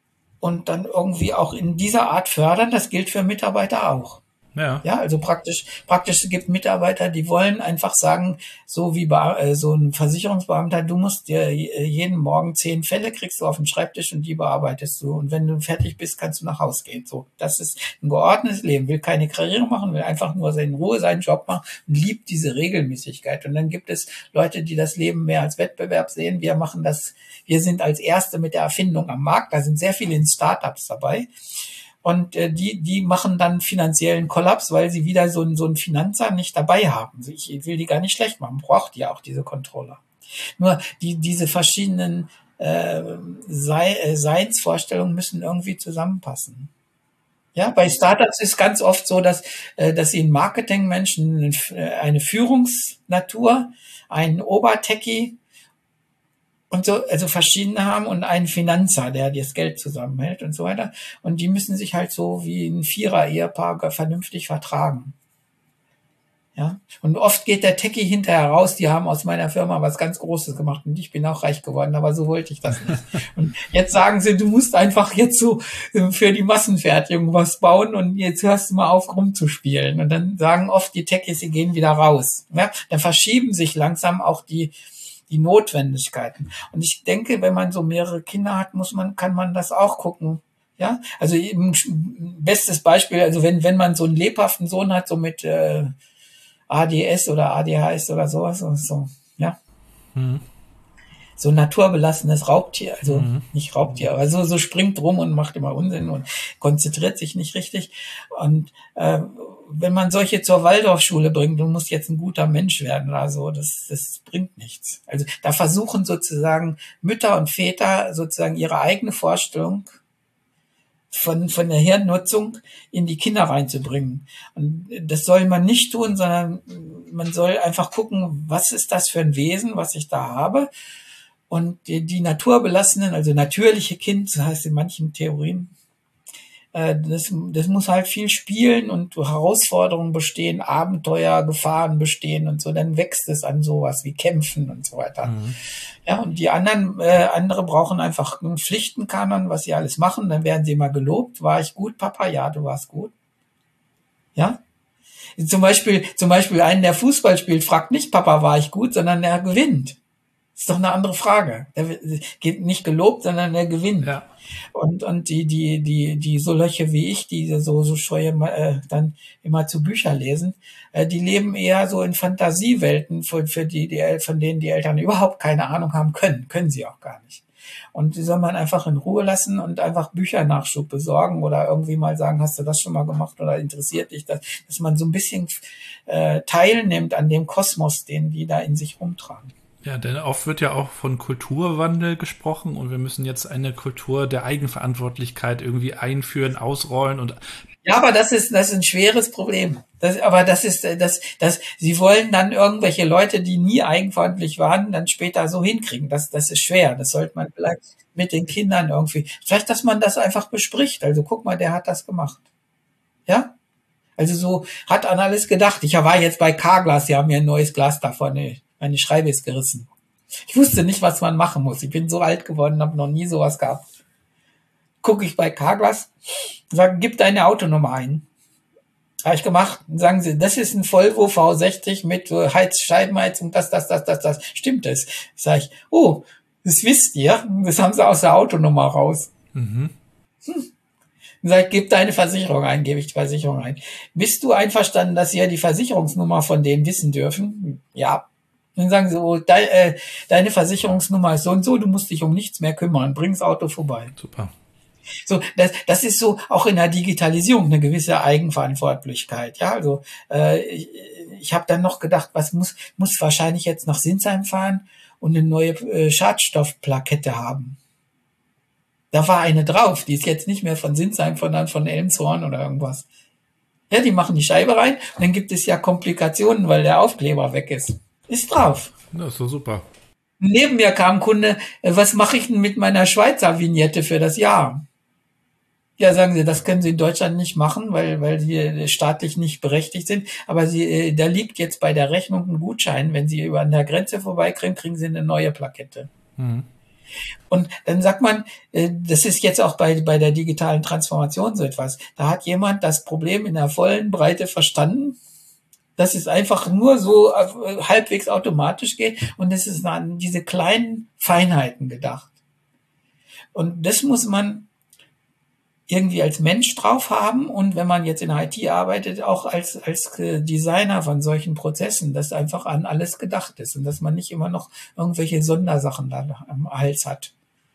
S3: und dann irgendwie auch in dieser Art fördern. Das gilt für Mitarbeiter auch. Ja. Ja, also praktisch, praktisch es gibt Mitarbeiter, die wollen einfach sagen, so wie äh, so ein Versicherungsbeamter, du musst dir jeden Morgen zehn Fälle kriegst du auf den Schreibtisch und die bearbeitest du. Und wenn du fertig bist, kannst du nach Hause gehen. So, das ist ein geordnetes Leben, will keine Karriere machen, will einfach nur in Ruhe seinen Job machen und liebt diese Regelmäßigkeit. Und dann gibt es Leute, die das Leben mehr als Wettbewerb sehen. Wir machen das, wir sind als Erste mit der Erfindung am Markt. Da sind sehr viele in Startups dabei. Und äh, die die machen dann finanziellen Kollaps, weil sie wieder so, so einen Finanzer nicht dabei haben. Also ich will die gar nicht schlecht machen, man braucht ja auch diese Controller. Nur die diese verschiedenen äh, Sei, äh, Seinsvorstellungen müssen irgendwie zusammenpassen. Ja, bei Startups ist ganz oft so, dass äh, dass sie in Marketingmenschen eine Führungsnatur, einen Obertechie und so, also verschiedene haben und einen Finanzer, der das Geld zusammenhält und so weiter. Und die müssen sich halt so wie ein Vierer-Ehepaar vernünftig vertragen. Ja. Und oft geht der Techie hinterher raus, die haben aus meiner Firma was ganz Großes gemacht und ich bin auch reich geworden, aber so wollte ich das nicht. Und jetzt sagen sie, du musst einfach jetzt so für die Massenfertigung was bauen und jetzt hörst du mal auf rumzuspielen. Und dann sagen oft die Techies, sie gehen wieder raus. Ja. Dann verschieben sich langsam auch die die Notwendigkeiten. Und ich denke, wenn man so mehrere Kinder hat, muss man, kann man das auch gucken. Ja, also eben, bestes Beispiel, also wenn, wenn man so einen lebhaften Sohn hat, so mit äh, A D S oder A D H S oder sowas, so, ja. Mhm. So ein naturbelassenes Raubtier, also mhm. nicht Raubtier, aber so, so springt rum und macht immer Unsinn und konzentriert sich nicht richtig. Und äh, wenn man solche zur Waldorfschule bringt, du musst jetzt ein guter Mensch werden oder so, das, das bringt nichts. Also da versuchen sozusagen Mütter und Väter sozusagen ihre eigene Vorstellung von, von der Hirnnutzung in die Kinder reinzubringen. Und das soll man nicht tun, sondern man soll einfach gucken, was ist das für ein Wesen, was ich da habe. Und die, die naturbelassenen, also natürliche Kind, das heißt in manchen Theorien, Das, das muss halt viel spielen und Herausforderungen bestehen, Abenteuer, Gefahren bestehen und so, dann wächst es an sowas wie Kämpfen und so weiter. Mhm. Ja, und die anderen, äh, andere brauchen einfach einen Pflichtenkanon, was sie alles machen, dann werden sie immer gelobt. War ich gut, Papa? Ja, du warst gut. Ja? Zum Beispiel, zum Beispiel einen, der Fußball spielt, fragt nicht, Papa, war ich gut, sondern er gewinnt. Ist doch eine andere Frage. Der geht nicht gelobt, sondern er gewinnt. Ja. Und, und die, die, die, die so Löcher wie ich, die so, so scheue, äh, dann immer zu Bücher lesen, äh, die leben eher so in Fantasiewelten, für, für die, die, von denen die Eltern überhaupt keine Ahnung haben können. Können sie auch gar nicht. Und die soll man einfach in Ruhe lassen und einfach Büchernachschub besorgen oder irgendwie mal sagen, hast du das schon mal gemacht oder interessiert dich das? Dass man so ein bisschen äh, teilnimmt an dem Kosmos, den die da in sich rumtragen.
S2: Ja, denn oft wird ja auch von Kulturwandel gesprochen und wir müssen jetzt eine Kultur der Eigenverantwortlichkeit irgendwie einführen, ausrollen und
S3: ja, aber das ist das ist ein schweres Problem. Das, aber das ist das das sie wollen dann irgendwelche Leute, die nie eigenverantwortlich waren, dann später so hinkriegen. Das das ist schwer. Das sollte man vielleicht mit den Kindern irgendwie, vielleicht, dass man das einfach bespricht. Also guck mal, der hat das gemacht. Ja? Also so hat an alles gedacht. Ich war jetzt bei Carglass, die haben mir ein neues Glas davon. Nee. Meine Schreibe ist gerissen. Ich wusste nicht, was man machen muss. Ich bin so alt geworden, habe noch nie sowas gehabt. gucke ich bei Carglass, sage, gib deine Autonummer ein. Habe ich gemacht. Dann sagen sie, das ist ein Volvo V sechzig mit Heiz, Scheibenheizung, das, das, das, das, das. Stimmt das? Sag ich, oh, das wisst ihr? Das haben sie aus der Autonummer raus. Mhm. Hm. Dann sag ich, gib deine Versicherung ein, gebe ich die Versicherung ein. Bist du einverstanden, dass wir die Versicherungsnummer von denen wissen dürfen? Ja. Dann sagen sie, oh, de, äh, deine Versicherungsnummer ist so und so, du musst dich um nichts mehr kümmern, bring das Auto vorbei.
S2: Super.
S3: So, das, das ist so auch in der Digitalisierung eine gewisse Eigenverantwortlichkeit. Ja, also äh, ich, ich habe dann noch gedacht, was muss muss wahrscheinlich jetzt nach Sinsheim fahren und eine neue äh, Schadstoffplakette haben. Da war eine drauf, die ist jetzt nicht mehr von Sinsheim, sondern von Elmshorn oder irgendwas. Ja, die machen die Scheibe rein und dann gibt es ja Komplikationen, weil der Aufkleber weg ist. Ist drauf.
S2: Das ist so super.
S3: Neben mir kam ein Kunde, äh, was mache ich denn mit meiner Schweizer Vignette für das Jahr? Ja, sagen sie, das können sie in Deutschland nicht machen, weil weil sie staatlich nicht berechtigt sind. Aber sie, da liegt jetzt bei der Rechnung ein Gutschein. Wenn sie über an der Grenze vorbeikriegen, kriegen sie eine neue Plakette. Mhm. Und dann sagt man, das ist jetzt auch bei bei der digitalen Transformation so etwas. Da hat jemand das Problem in der vollen Breite verstanden, dass es einfach nur so halbwegs automatisch geht. Und es ist an diese kleinen Feinheiten gedacht. Und das muss man irgendwie als Mensch drauf haben und wenn man jetzt in I T arbeitet, auch als als Designer von solchen Prozessen, dass einfach an alles gedacht ist und dass man nicht immer noch irgendwelche Sondersachen da am Hals hat.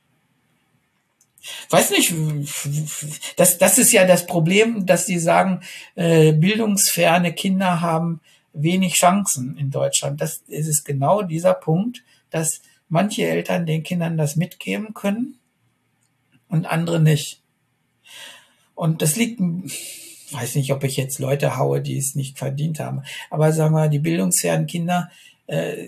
S3: Weiß nicht, das das ist ja das Problem, dass die sagen, äh, bildungsferne Kinder haben wenig Chancen in Deutschland. Das ist es genau dieser Punkt, dass manche Eltern den Kindern das mitgeben können und andere nicht. Und das liegt, weiß nicht, ob ich jetzt Leute haue, die es nicht verdient haben, aber sagen wir, die bildungsfernen Kinder, äh,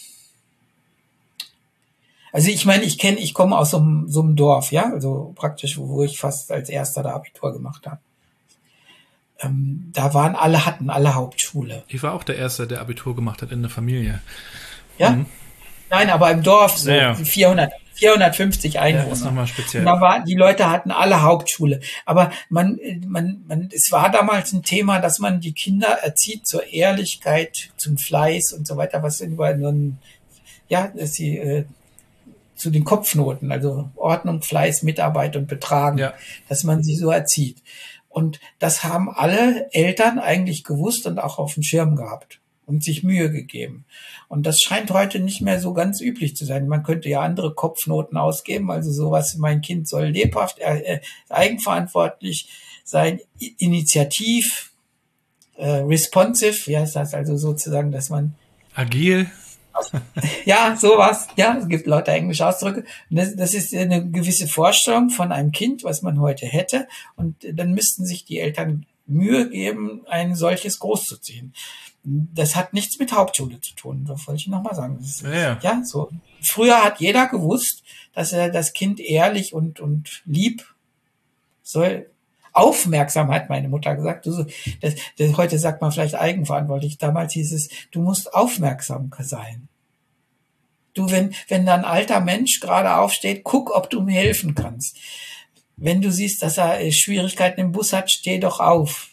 S3: also ich meine, ich kenne, ich komme aus so einem, so einem Dorf, ja, also praktisch, wo ich fast als erster da Abitur gemacht habe. Ähm, da waren alle, hatten alle Hauptschule.
S2: Ich war auch der Erste, der Abitur gemacht hat in der Familie.
S3: Ja? Mhm. Nein, aber im Dorf so
S2: ja, ja.
S3: vierhundert, vierhundertfünfzig Einwohner.
S2: Ja, ist nochmal speziell.
S3: Da war, die Leute hatten alle Hauptschule. Aber man, man, man, es war damals ein Thema, dass man die Kinder erzieht zur Ehrlichkeit, zum Fleiß und so weiter, was überall nur ein, ja, dass sie, äh, zu den Kopfnoten, also Ordnung, Fleiß, Mitarbeit und Betragen, ja. Dass man sie so erzieht. Und das haben alle Eltern eigentlich gewusst und auch auf dem Schirm gehabt und sich Mühe gegeben. Und das scheint heute nicht mehr so ganz üblich zu sein. Man könnte ja andere Kopfnoten ausgeben, also sowas, mein Kind soll lebhaft, äh, eigenverantwortlich sein, initiativ, äh, responsive, wie heißt das, also sozusagen, dass man
S2: agil.
S3: Ja, sowas. Ja, es gibt lauter englische Ausdrücke. Das, das ist eine gewisse Vorstellung von einem Kind, was man heute hätte. Und dann müssten sich die Eltern Mühe geben, ein solches großzuziehen. Das hat nichts mit Hauptschule zu tun. Das wollte ich nochmal sagen. Ist, ja. ja, so. Früher hat jeder gewusst, dass er das Kind ehrlich und, und lieb soll. Aufmerksam, hat meine Mutter gesagt. Du, das, das, heute sagt man vielleicht eigenverantwortlich. Damals hieß es, du musst aufmerksam sein. Du, wenn, wenn da ein alter Mensch gerade aufsteht, guck, ob du ihm helfen kannst. Wenn du siehst, dass er Schwierigkeiten im Bus hat, steh doch auf.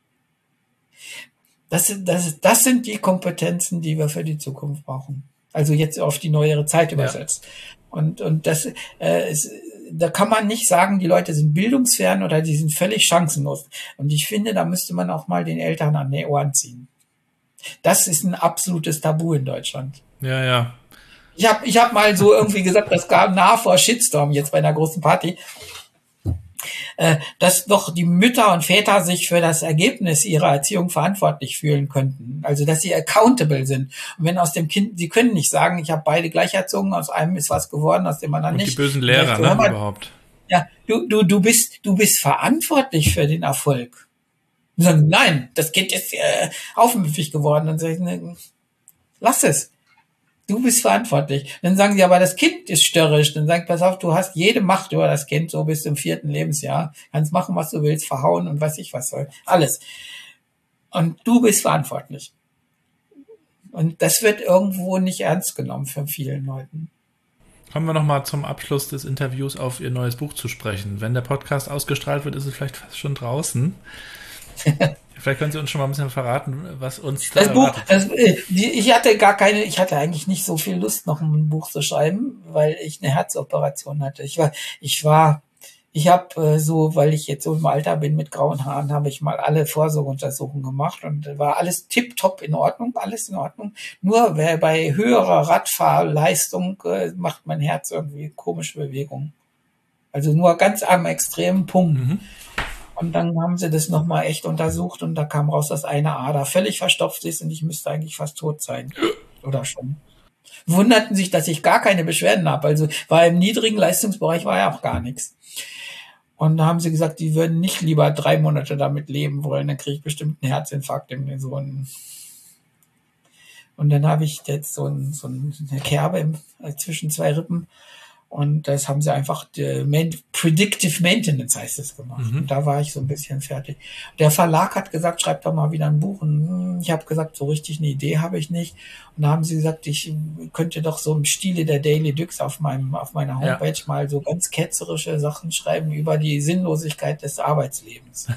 S3: Das, das, das sind die Kompetenzen, die wir für die Zukunft brauchen. Also jetzt auf die neuere Zeit übersetzt. Ja. Und, und das, äh, ist, da kann man nicht sagen, die Leute sind bildungsfern oder die sind völlig chancenlos. Und ich finde, da müsste man auch mal den Eltern an die Ohren ziehen. Das ist ein absolutes Tabu in Deutschland.
S2: Ja, ja.
S3: Ich habe ich hab mal so irgendwie gesagt, das gab nahe vor Shitstorm jetzt bei einer großen Party, äh, dass doch die Mütter und Väter sich für das Ergebnis ihrer Erziehung verantwortlich fühlen könnten. Also, dass sie accountable sind. Und wenn aus dem Kind, sie können nicht sagen, ich habe beide gleich erzogen, aus einem ist was geworden, aus dem anderen
S2: und
S3: nicht.
S2: Die bösen Lehrer, ne, mal, überhaupt.
S3: Ja, du, du, du bist, du bist verantwortlich für den Erfolg. Und sagen, nein, das Kind ist äh, aufmüpfig geworden. Und sagen, ne, lass es. Du bist verantwortlich. Dann sagen sie, aber das Kind ist störrisch. Dann sagen, pass auf, du hast jede Macht über das Kind, so bis zum vierten Lebensjahr. Kannst machen, was du willst, verhauen und weiß ich was soll. Alles. Und du bist verantwortlich. Und das wird irgendwo nicht ernst genommen von vielen Leuten.
S2: Kommen wir nochmal zum Abschluss des Interviews auf Ihr neues Buch zu sprechen. Wenn der Podcast ausgestrahlt wird, ist es vielleicht fast schon draußen. Vielleicht können Sie uns schon mal ein bisschen verraten, was uns da
S3: das Buch,
S2: erwartet.
S3: das, ich hatte gar keine, ich hatte eigentlich nicht so viel Lust, noch ein Buch zu schreiben, weil ich eine Herzoperation hatte. Ich war, ich war, ich habe so, weil ich jetzt so im Alter bin mit grauen Haaren, habe ich mal alle Vorsorgeuntersuchungen gemacht und war alles tipptopp in Ordnung, alles in Ordnung. Nur bei höherer Radfahrleistung äh, macht mein Herz irgendwie komische Bewegungen. Also nur ganz am extremen Punkt. Mhm. Und dann haben sie das nochmal echt untersucht und da kam raus, dass eine Ader völlig verstopft ist und ich müsste eigentlich fast tot sein. Oder schon. Wunderten sich, dass ich gar keine Beschwerden habe. Also war im niedrigen Leistungsbereich war ja auch gar nichts. Und da haben sie gesagt, die würden nicht lieber drei Monate damit leben wollen, dann kriege ich bestimmt einen Herzinfarkt. In so einen und dann habe ich jetzt so, ein, so eine Kerbe im, zwischen zwei Rippen. Und das haben sie einfach, die Predictive Maintenance heißt es gemacht. Mhm. Und da war ich so ein bisschen fertig. Der Verlag hat gesagt, schreib doch mal wieder ein Buch. Und ich habe gesagt, so richtig eine Idee habe ich nicht. Und da haben sie gesagt, ich könnte doch so im Stile der Daily Dux auf meinem, auf meiner Homepage ja. mal so ganz ketzerische Sachen schreiben über die Sinnlosigkeit des Arbeitslebens.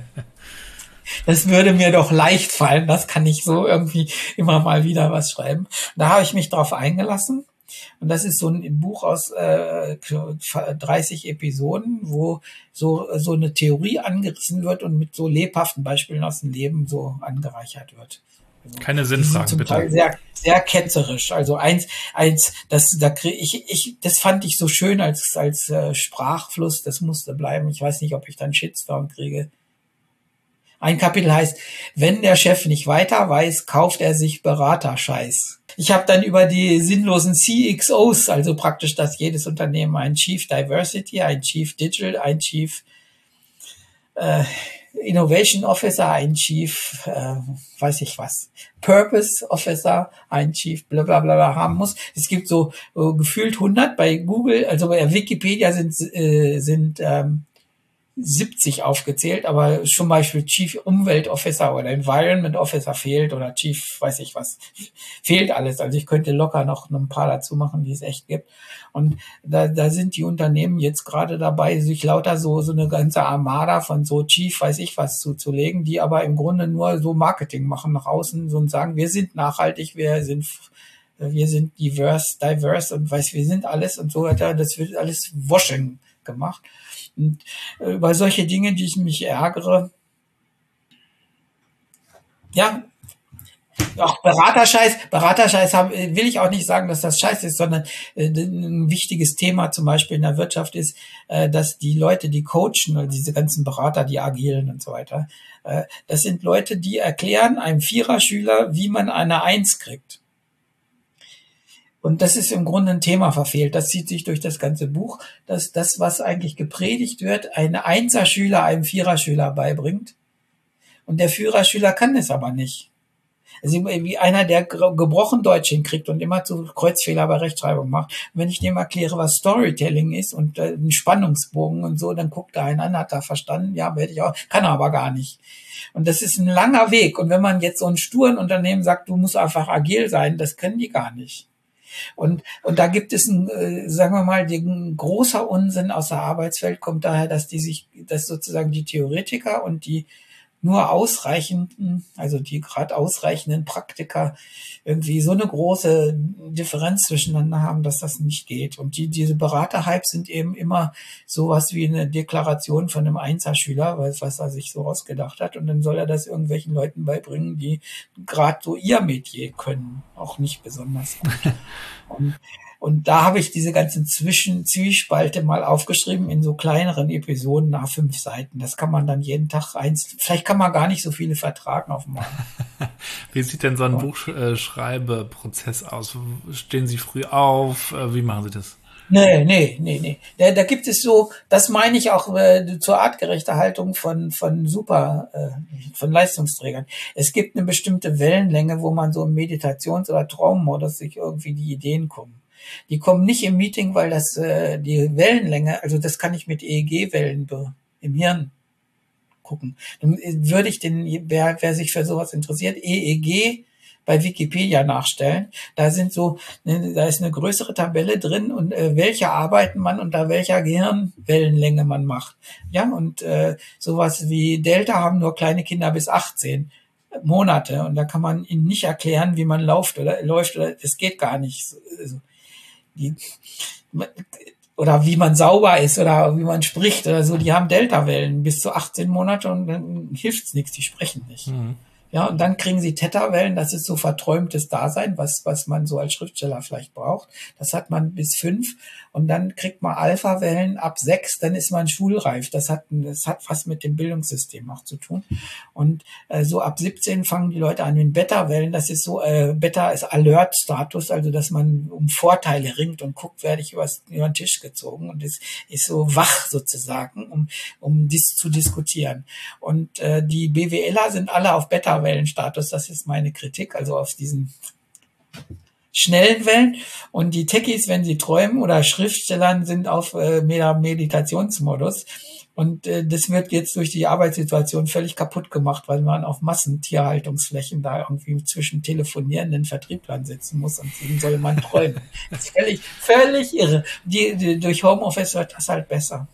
S3: Das würde mir doch leicht fallen. Das kann ich so irgendwie immer mal wieder was schreiben. Da habe ich mich drauf eingelassen. Und das ist so ein Buch aus äh, dreißig Episoden, wo so so eine Theorie angerissen wird und mit so lebhaften Beispielen aus dem Leben so angereichert wird. Also,
S2: keine Sinnfragen,
S3: zum
S2: bitte.
S3: Teil sehr, sehr ketzerisch. Also eins, eins, das da krieg ich, ich, das fand ich so schön als als äh, Sprachfluss. Das musste bleiben. Ich weiß nicht, ob ich dann Shitstorm kriege. Ein Kapitel heißt, wenn der Chef nicht weiter weiß, kauft er sich Beraterscheiß. Ich habe dann über die sinnlosen C X Os, also praktisch, dass jedes Unternehmen einen Chief Diversity, einen Chief Digital, einen Chief äh, Innovation Officer, einen Chief, äh, weiß ich was, Purpose Officer, einen Chief blablabla haben muss. Es gibt so äh, gefühlt hundert bei Google, also bei Wikipedia sind äh, sind ähm, siebzig aufgezählt, aber zum Beispiel Chief Umwelt Officer oder Environment Officer fehlt oder Chief, weiß ich was, fehlt alles. Also ich könnte locker noch ein paar dazu machen, die es echt gibt. Und da, da sind die Unternehmen jetzt gerade dabei, sich lauter so, so eine ganze Armada von so Chief, weiß ich was zuzulegen, die aber im Grunde nur so Marketing machen nach außen so und sagen, wir sind nachhaltig, wir sind wir sind diverse, diverse und weiß, wir sind alles und so weiter. Das wird alles Washing gemacht. Und über solche Dinge, die ich mich ärgere, ja, auch Beraterscheiß, Beraterscheiß haben, will ich auch nicht sagen, dass das Scheiß ist, sondern äh, ein wichtiges Thema zum Beispiel in der Wirtschaft ist, äh, dass die Leute, die coachen, oder diese ganzen Berater, die agilen und so weiter, äh, das sind Leute, die erklären einem Viererschüler, wie man eine Eins kriegt. Und das ist im Grunde ein Thema verfehlt. Das zieht sich durch das ganze Buch, dass das, was eigentlich gepredigt wird, ein Einserschüler einem Viererschüler beibringt. Und der Viererschüler kann es aber nicht. Also wie einer, der gebrochen Deutsch hinkriegt und immer zu Kreuzfehler bei Rechtschreibung macht. Und wenn ich dem erkläre, was Storytelling ist und äh, ein Spannungsbogen und so, dann guckt er einen an, hat er verstanden, ja, werde ich auch, kann er aber gar nicht. Und das ist ein langer Weg. Und wenn man jetzt so ein sturen Unternehmen sagt, du musst einfach agil sein, das können die gar nicht. Und, und da gibt es ein, äh, sagen wir mal, ein großer Unsinn aus der Arbeitswelt kommt daher, dass die sich, dass sozusagen die Theoretiker und die nur ausreichenden, also die gerade ausreichenden Praktiker irgendwie so eine große Differenz zwischeneinander haben, dass das nicht geht. Und die, diese Beraterhypes sind eben immer sowas wie eine Deklaration von einem Einserschüler, was er sich so ausgedacht hat. Und dann soll er das irgendwelchen Leuten beibringen, die gerade so ihr Metier können. Auch nicht besonders gut. Und, und da habe ich diese ganzen Zwischen Zwiespalte mal aufgeschrieben in so kleineren Episoden nach fünf Seiten. Das kann man dann jeden Tag eins, vielleicht kann man gar nicht so viele vertragen auf einmal.
S2: Wie sieht denn so ein Buchschreibeprozess aus? Stehen Sie früh auf? Wie machen Sie das?
S3: Nee, nee, nee, nee. Da, da gibt es so, das meine ich auch äh, zur artgerechten Haltung von, von super, äh, von Leistungsträgern. Es gibt eine bestimmte Wellenlänge, wo man so im Meditations- oder Traummodus sich irgendwie die Ideen kommen. Die kommen nicht im Meeting, weil das äh, die Wellenlänge, also das kann ich mit E E G-Wellen im Hirn gucken. Dann würde ich den, wer, wer sich für sowas interessiert, E E G bei Wikipedia nachstellen. Da sind so, ne, da ist eine größere Tabelle drin und äh, welche Arbeiten man unter welcher Gehirnwellenlänge man macht. Ja, und äh, sowas wie Delta haben nur kleine Kinder bis achtzehn Monate und da kann man ihnen nicht erklären, wie man läuft oder läuft oder es geht gar nicht. Also, die, oder wie man sauber ist oder wie man spricht oder so. Die haben Delta-Wellen bis zu achtzehn Monate und dann hilft's nichts. Die sprechen nicht. Mhm. Ja, und dann kriegen sie Theta-Wellen, das ist so verträumtes Dasein, was, was man so als Schriftsteller vielleicht braucht. Das hat man bis fünf. Und dann kriegt man Alpha-Wellen ab sechs, dann ist man schulreif. Das hat, das hat was mit dem Bildungssystem auch zu tun. Und äh, so ab siebzehn fangen die Leute an mit Beta-Wellen. Das ist so, äh, Beta ist Alert-Status, also dass man um Vorteile ringt und guckt, werde ich übers, über den Tisch gezogen. Und es ist so wach sozusagen, um, um dies zu diskutieren. Und äh, die BWLer sind alle auf Beta Wellenstatus, das ist meine Kritik, also auf diesen schnellen Wellen. Und die Techies, wenn sie träumen oder Schriftstellern, sind auf äh, Meditationsmodus. Und äh, das wird jetzt durch die Arbeitssituation völlig kaputt gemacht, weil man auf Massentierhaltungsflächen da irgendwie zwischen telefonierenden Vertrieblern sitzen muss und deswegen soll man träumen. Das ist völlig, völlig irre. Die, die, durch Homeoffice wird das halt besser.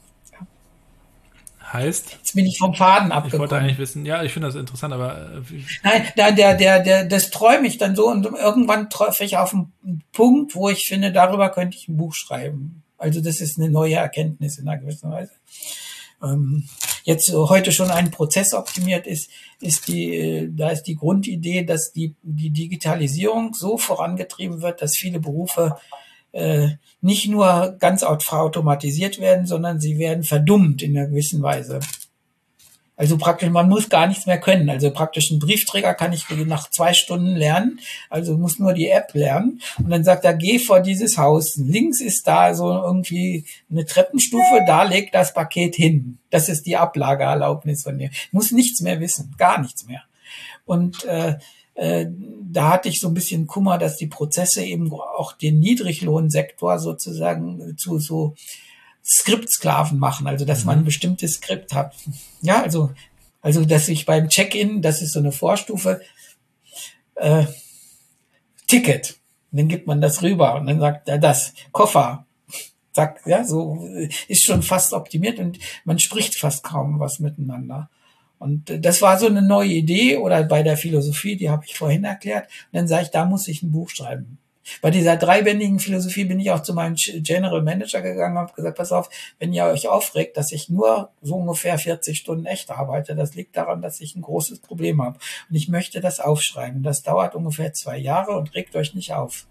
S2: Heißt?
S3: Jetzt bin ich vom Faden abgekommen.
S2: Ich wollte eigentlich wissen, ja, ich finde das interessant, aber... Äh,
S3: Nein, der, der, der, der, das träume ich dann so und irgendwann treffe ich auf einen Punkt, wo ich finde, darüber könnte ich ein Buch schreiben. Also das ist eine neue Erkenntnis in einer gewissen Weise. Ähm, jetzt heute schon ein Prozess optimiert ist, ist die, da ist die Grundidee, dass die, die Digitalisierung so vorangetrieben wird, dass viele Berufe äh, nicht nur ganz automatisiert werden, sondern sie werden verdummt in einer gewissen Weise. Also praktisch, man muss gar nichts mehr können. Also praktisch einen Briefträger kann ich nach zwei Stunden lernen. Also muss nur die App lernen. Und dann sagt er, geh vor dieses Haus. Links ist da so irgendwie eine Treppenstufe, da legt das Paket hin. Das ist die Ablageerlaubnis von dir. Ich muss nichts mehr wissen, gar nichts mehr. Und äh, da hatte ich so ein bisschen Kummer, dass die Prozesse eben auch den Niedriglohnsektor sozusagen zu so Skriptsklaven machen, also dass man ein bestimmtes Skript hat. Ja, also, also dass ich beim Check-in, das ist so eine Vorstufe, äh, Ticket, und dann gibt man das rüber und dann sagt er das, Koffer, sagt, ja, so ist schon fast optimiert und man spricht fast kaum was miteinander. Und das war so eine neue Idee oder bei der Philosophie, die habe ich vorhin erklärt. Und dann sage ich, da muss ich ein Buch schreiben. Bei dieser dreibändigen Philosophie bin ich auch zu meinem General Manager gegangen und habe gesagt, pass auf, wenn ihr euch aufregt, dass ich nur so ungefähr vierzig Stunden echt arbeite, das liegt daran, dass ich ein großes Problem habe. Und ich möchte das aufschreiben. Das dauert ungefähr zwei Jahre und regt euch nicht auf.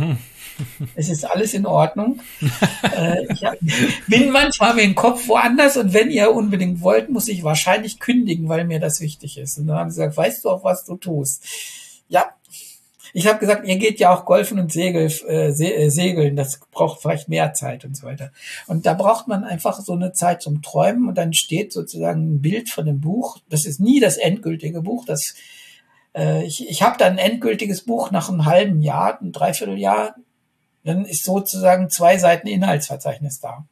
S3: Es ist alles in Ordnung. äh, ich hab, bin manchmal mit dem Kopf woanders und wenn ihr unbedingt wollt, muss ich wahrscheinlich kündigen, weil mir das wichtig ist. Und dann haben sie gesagt, weißt du auch, was du tust? Ja. Ich habe gesagt, ihr geht ja auch golfen und Segel, äh, segeln, das braucht vielleicht mehr Zeit und so weiter. Und da braucht man einfach so eine Zeit zum Träumen und dann steht sozusagen ein Bild von dem Buch. Das ist nie das endgültige Buch, das Ich, ich habe dann ein endgültiges Buch nach einem halben Jahr, ein Dreivierteljahr, dann ist sozusagen zwei Seiten Inhaltsverzeichnis da.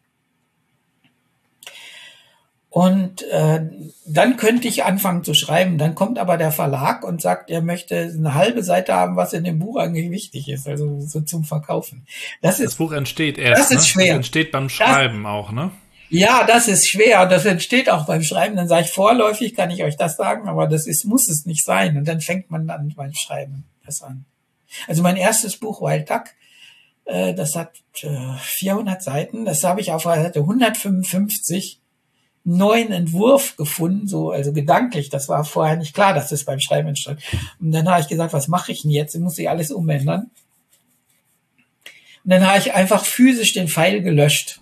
S3: Und äh, dann könnte ich anfangen zu schreiben. Dann kommt aber der Verlag und sagt, er möchte eine halbe Seite haben, was in dem Buch eigentlich wichtig ist, also so zum Verkaufen. Das, ist,
S2: das Buch entsteht erst,
S3: das ist
S2: ne?
S3: schwer.
S2: Das entsteht beim Schreiben das, auch, ne?
S3: Ja, das ist schwer. Das entsteht auch beim Schreiben. Dann sage ich, vorläufig kann ich euch das sagen, aber das ist, muss es nicht sein. Und dann fängt man dann beim Schreiben das an. Also mein erstes Buch, Wild Duck, äh, das hat äh, vierhundert Seiten. Das habe ich auf Seite hundertfünfundfünfzig neuen Entwurf gefunden, so, also gedanklich. Das war vorher nicht klar, dass das beim Schreiben entstand. Und dann habe ich gesagt, was mache ich denn jetzt? Ich muss ich alles umändern. Und dann habe ich einfach physisch den Pfeil gelöscht.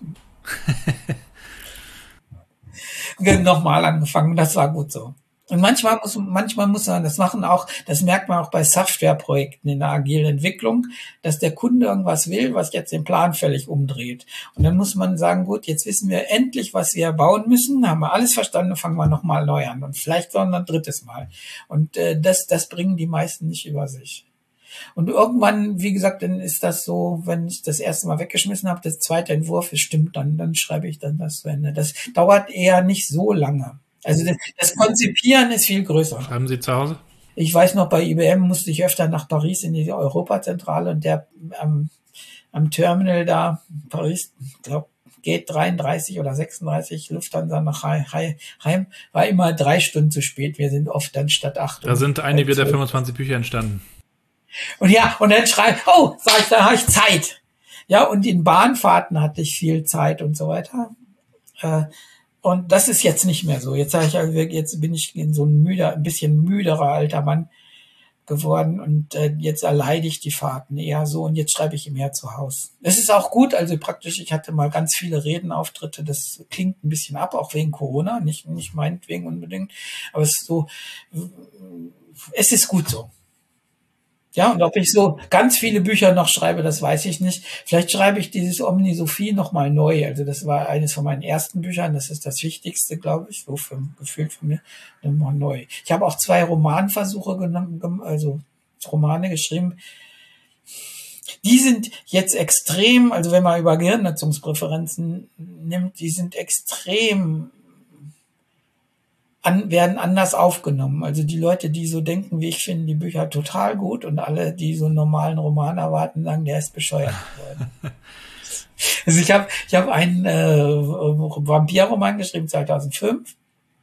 S3: Nochmal angefangen, das war gut so. Und manchmal muss, manchmal muss man das machen auch, das merkt man auch bei Softwareprojekten in der agilen Entwicklung, dass der Kunde irgendwas will, was jetzt den Plan völlig umdreht. Und dann muss man sagen, gut, jetzt wissen wir endlich, was wir bauen müssen, haben wir alles verstanden, fangen wir nochmal neu an. Und vielleicht noch ein drittes Mal. Und äh, das, das bringen die meisten nicht über sich. Und irgendwann, wie gesagt, dann ist das so, wenn ich das erste Mal weggeschmissen habe, das zweite Entwurf, es stimmt dann, dann schreibe ich dann das zu Ende. Das dauert eher nicht so lange. Also das, das Konzipieren ist viel größer.
S2: Schreiben Sie zu Hause?
S3: Ich weiß noch, bei I B M musste ich öfter nach Paris in die Europazentrale und der am, am Terminal da, Paris, glaube geht dreiunddreißig oder sechsunddreißig, Lufthansa nach Heim, war immer drei Stunden zu spät. Wir sind oft dann statt acht.
S2: Da sind einige der fünfundzwanzig Bücher entstanden.
S3: Und ja, und dann schreibe ich, oh, sag ich, da habe ich Zeit. Ja, und in Bahnfahrten hatte ich viel Zeit und so weiter. Äh, und das ist jetzt nicht mehr so. Jetzt sage ich, also jetzt bin ich in so ein müder, ein bisschen müderer alter Mann geworden und äh, jetzt erleide ich die Fahrten eher so und jetzt schreibe ich mehr zu Hause. Es ist auch gut, also praktisch, ich hatte mal ganz viele Redenauftritte, das klingt ein bisschen ab, auch wegen Corona, nicht, nicht meinetwegen unbedingt, aber es ist so, es ist gut so. Ja, und ob ich so ganz viele Bücher noch schreibe, das weiß ich nicht. Vielleicht schreibe ich dieses Omni Sophie nochmal neu. Also das war eines von meinen ersten Büchern. Das ist das Wichtigste, glaube ich, so für Gefühl von mir. Nochmal neu. Ich habe auch zwei Romanversuche genommen, also Romane geschrieben. Die sind jetzt extrem, also wenn man über Gehirnnutzungspräferenzen nimmt, die sind extrem An, werden anders aufgenommen. Also die Leute, die so denken wie ich, finden die Bücher total gut und alle, die so einen normalen Roman erwarten, sagen, der ist bescheuert geworden. Also ich habe ich hab einen äh, Vampirroman geschrieben, zweitausendfünf.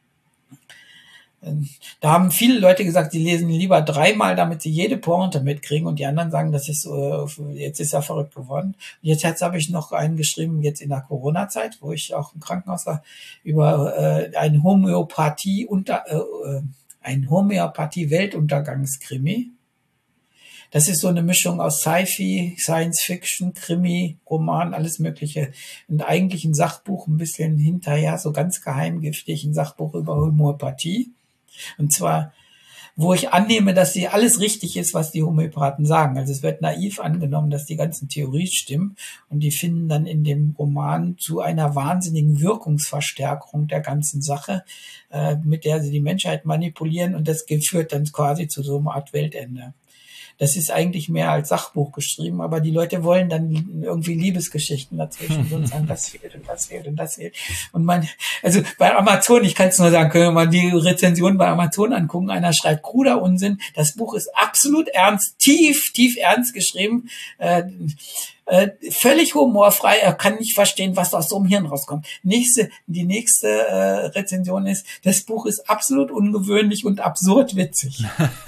S3: Da haben viele Leute gesagt, sie lesen lieber dreimal, damit sie jede Pointe mitkriegen und die anderen sagen, das ist äh, jetzt ist er verrückt geworden. Und jetzt, jetzt habe ich noch einen geschrieben, jetzt in der Corona-Zeit, wo ich auch im Krankenhaus war, über äh, eine Homöopathie unter äh, ein Homöopathie-Weltuntergangskrimi. Das ist so eine Mischung aus Sci-Fi, Science-Fiction, Krimi, Roman, alles Mögliche. Und eigentlich ein Sachbuch, ein bisschen hinterher, so ganz geheimgiftig, ein Sachbuch über Homöopathie. Und zwar, wo ich annehme, dass sie alles richtig ist, was die Homöopathen sagen. Also es wird naiv angenommen, dass die ganzen Theorien stimmen. Und die finden dann in dem Roman zu einer wahnsinnigen Wirkungsverstärkung der ganzen Sache, äh, mit der sie die Menschheit manipulieren. Und das führt dann quasi zu so einer Art Weltende. Das ist eigentlich mehr als Sachbuch geschrieben, aber die Leute wollen dann irgendwie Liebesgeschichten dazwischen und sagen, das fehlt und das fehlt und das fehlt. Und man, also bei Amazon, ich kann es nur sagen, können wir mal die Rezension bei Amazon angucken. Einer schreibt kruder Unsinn. Das Buch ist absolut ernst, tief, tief ernst geschrieben. Äh, äh, völlig humorfrei. Er kann nicht verstehen, was aus so einem Hirn rauskommt. Nächste, die nächste äh, Rezension ist, das Buch ist absolut ungewöhnlich und absurd witzig.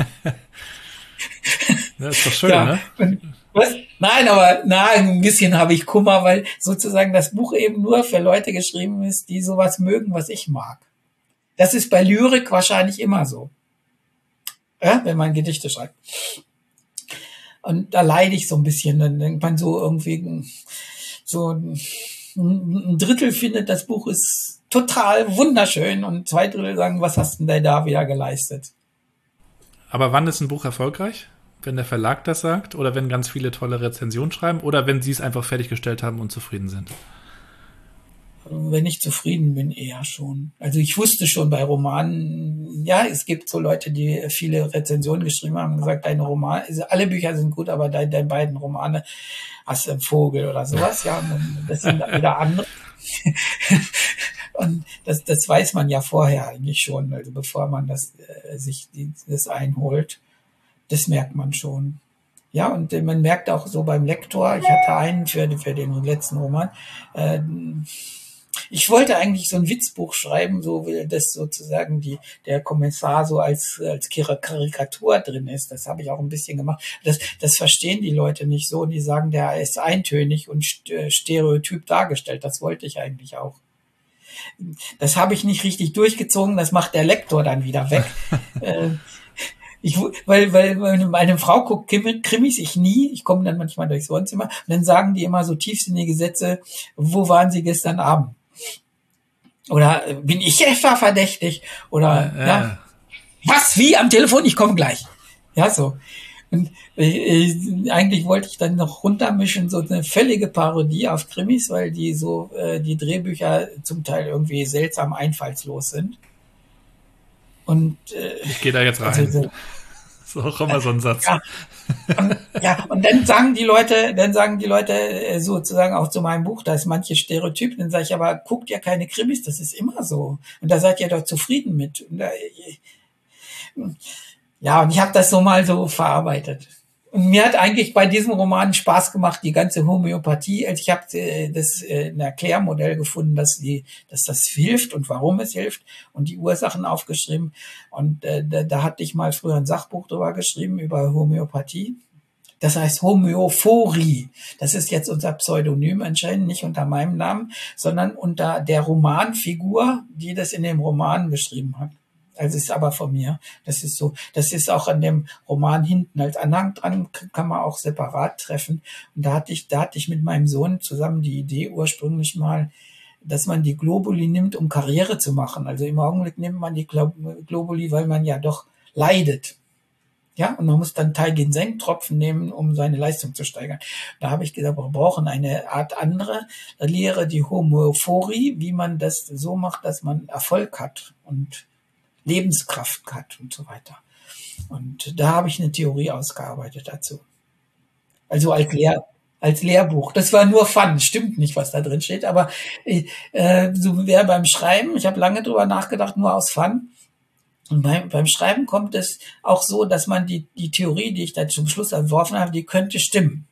S2: Das ist doch schön,
S3: ja,
S2: ne?
S3: Was? Nein, aber na, ein bisschen habe ich Kummer, weil sozusagen das Buch eben nur für Leute geschrieben ist, die sowas mögen, was ich mag. Das ist bei Lyrik wahrscheinlich immer so. Ja, wenn man Gedichte schreibt. Und da leide ich so ein bisschen. Dann denkt man so irgendwie, so ein Drittel findet, das Buch ist total wunderschön und zwei Drittel sagen, was hast denn der da wieder geleistet?
S2: Aber wann ist ein Buch erfolgreich? Wenn der Verlag das sagt oder wenn ganz viele tolle Rezensionen schreiben oder wenn sie es einfach fertiggestellt haben und zufrieden sind?
S3: Wenn ich zufrieden bin, eher schon. Also ich wusste schon bei Romanen, ja, es gibt so Leute, die viele Rezensionen geschrieben haben und gesagt, deine Romane, also alle Bücher sind gut, aber deine, deine beiden Romane hast du einen Vogel oder sowas. Ja, und das sind wieder andere. Und das, das weiß man ja vorher eigentlich schon, also bevor man das äh, sich das einholt. Das merkt man schon. Ja, und äh, man merkt auch so beim Lektor, ich hatte einen für, für den letzten Roman, äh, ich wollte eigentlich so ein Witzbuch schreiben, so wie das sozusagen die, der Kommissar so als, als Karikatur drin ist. Das habe ich auch ein bisschen gemacht. Das, das verstehen die Leute nicht so. Die sagen, der ist eintönig und stereotyp dargestellt. Das wollte ich eigentlich auch. Das habe ich nicht richtig durchgezogen. Das macht der Lektor dann wieder weg. Ich, weil, weil meine Frau guckt Krimis, ich nie. Ich komme dann manchmal durchs Wohnzimmer und dann sagen die immer so tiefsinnige Sätze, wo waren sie gestern Abend? Oder bin ich etwa verdächtig? Oder ja, ja. Was, wie am Telefon? Ich komme gleich. Ja, so. Und äh, eigentlich wollte ich dann noch runtermischen, so eine völlige Parodie auf Krimis, weil die so äh, die Drehbücher zum Teil irgendwie seltsam einfallslos sind. Und äh,
S2: ich gehe da jetzt rein. Also, so ist auch immer so ein Satz.
S3: Ja. Und, ja, und dann sagen die Leute, dann sagen die Leute äh, sozusagen auch zu meinem Buch, da ist manche Stereotypen, dann sage ich, aber guckt ja keine Krimis, das ist immer so. Und da seid ihr doch zufrieden mit. Und da, Ja, und ich habe das so mal so verarbeitet. Und mir hat eigentlich bei diesem Roman Spaß gemacht, die ganze Homöopathie. Also ich habe äh, das äh, ein Erklärmodell gefunden, dass die, dass das hilft und warum es hilft und die Ursachen aufgeschrieben. Und äh, da, da hatte ich mal früher ein Sachbuch drüber geschrieben über Homöopathie. Das heißt Homöophorie. Das ist jetzt unser Pseudonym anscheinend, nicht unter meinem Namen, sondern unter der Romanfigur, die das in dem Roman geschrieben hat. Also ist aber von mir. Das ist so, das ist auch an dem Roman hinten als Anhang dran, kann man auch separat treffen. Und da hatte ich, da hatte ich mit meinem Sohn zusammen die Idee ursprünglich mal, dass man die Globuli nimmt, um Karriere zu machen. Also im Augenblick nimmt man die Globuli, weil man ja doch leidet. Ja, und man muss dann Teilginseng-Tropfen nehmen, um seine Leistung zu steigern. Da habe ich gesagt, wir brauchen eine Art andere Lehre, die Homöophorie, wie man das so macht, dass man Erfolg hat und Lebenskraft hat und so weiter. Und da habe ich eine Theorie ausgearbeitet dazu. Also als Lehr als Lehrbuch. Das war nur Fun, stimmt nicht, was da drin steht, aber äh, so wäre beim Schreiben, ich habe lange drüber nachgedacht, nur aus Fun. Und beim, beim Schreiben kommt es auch so, dass man die, die Theorie, die ich da zum Schluss entworfen habe, die könnte stimmen.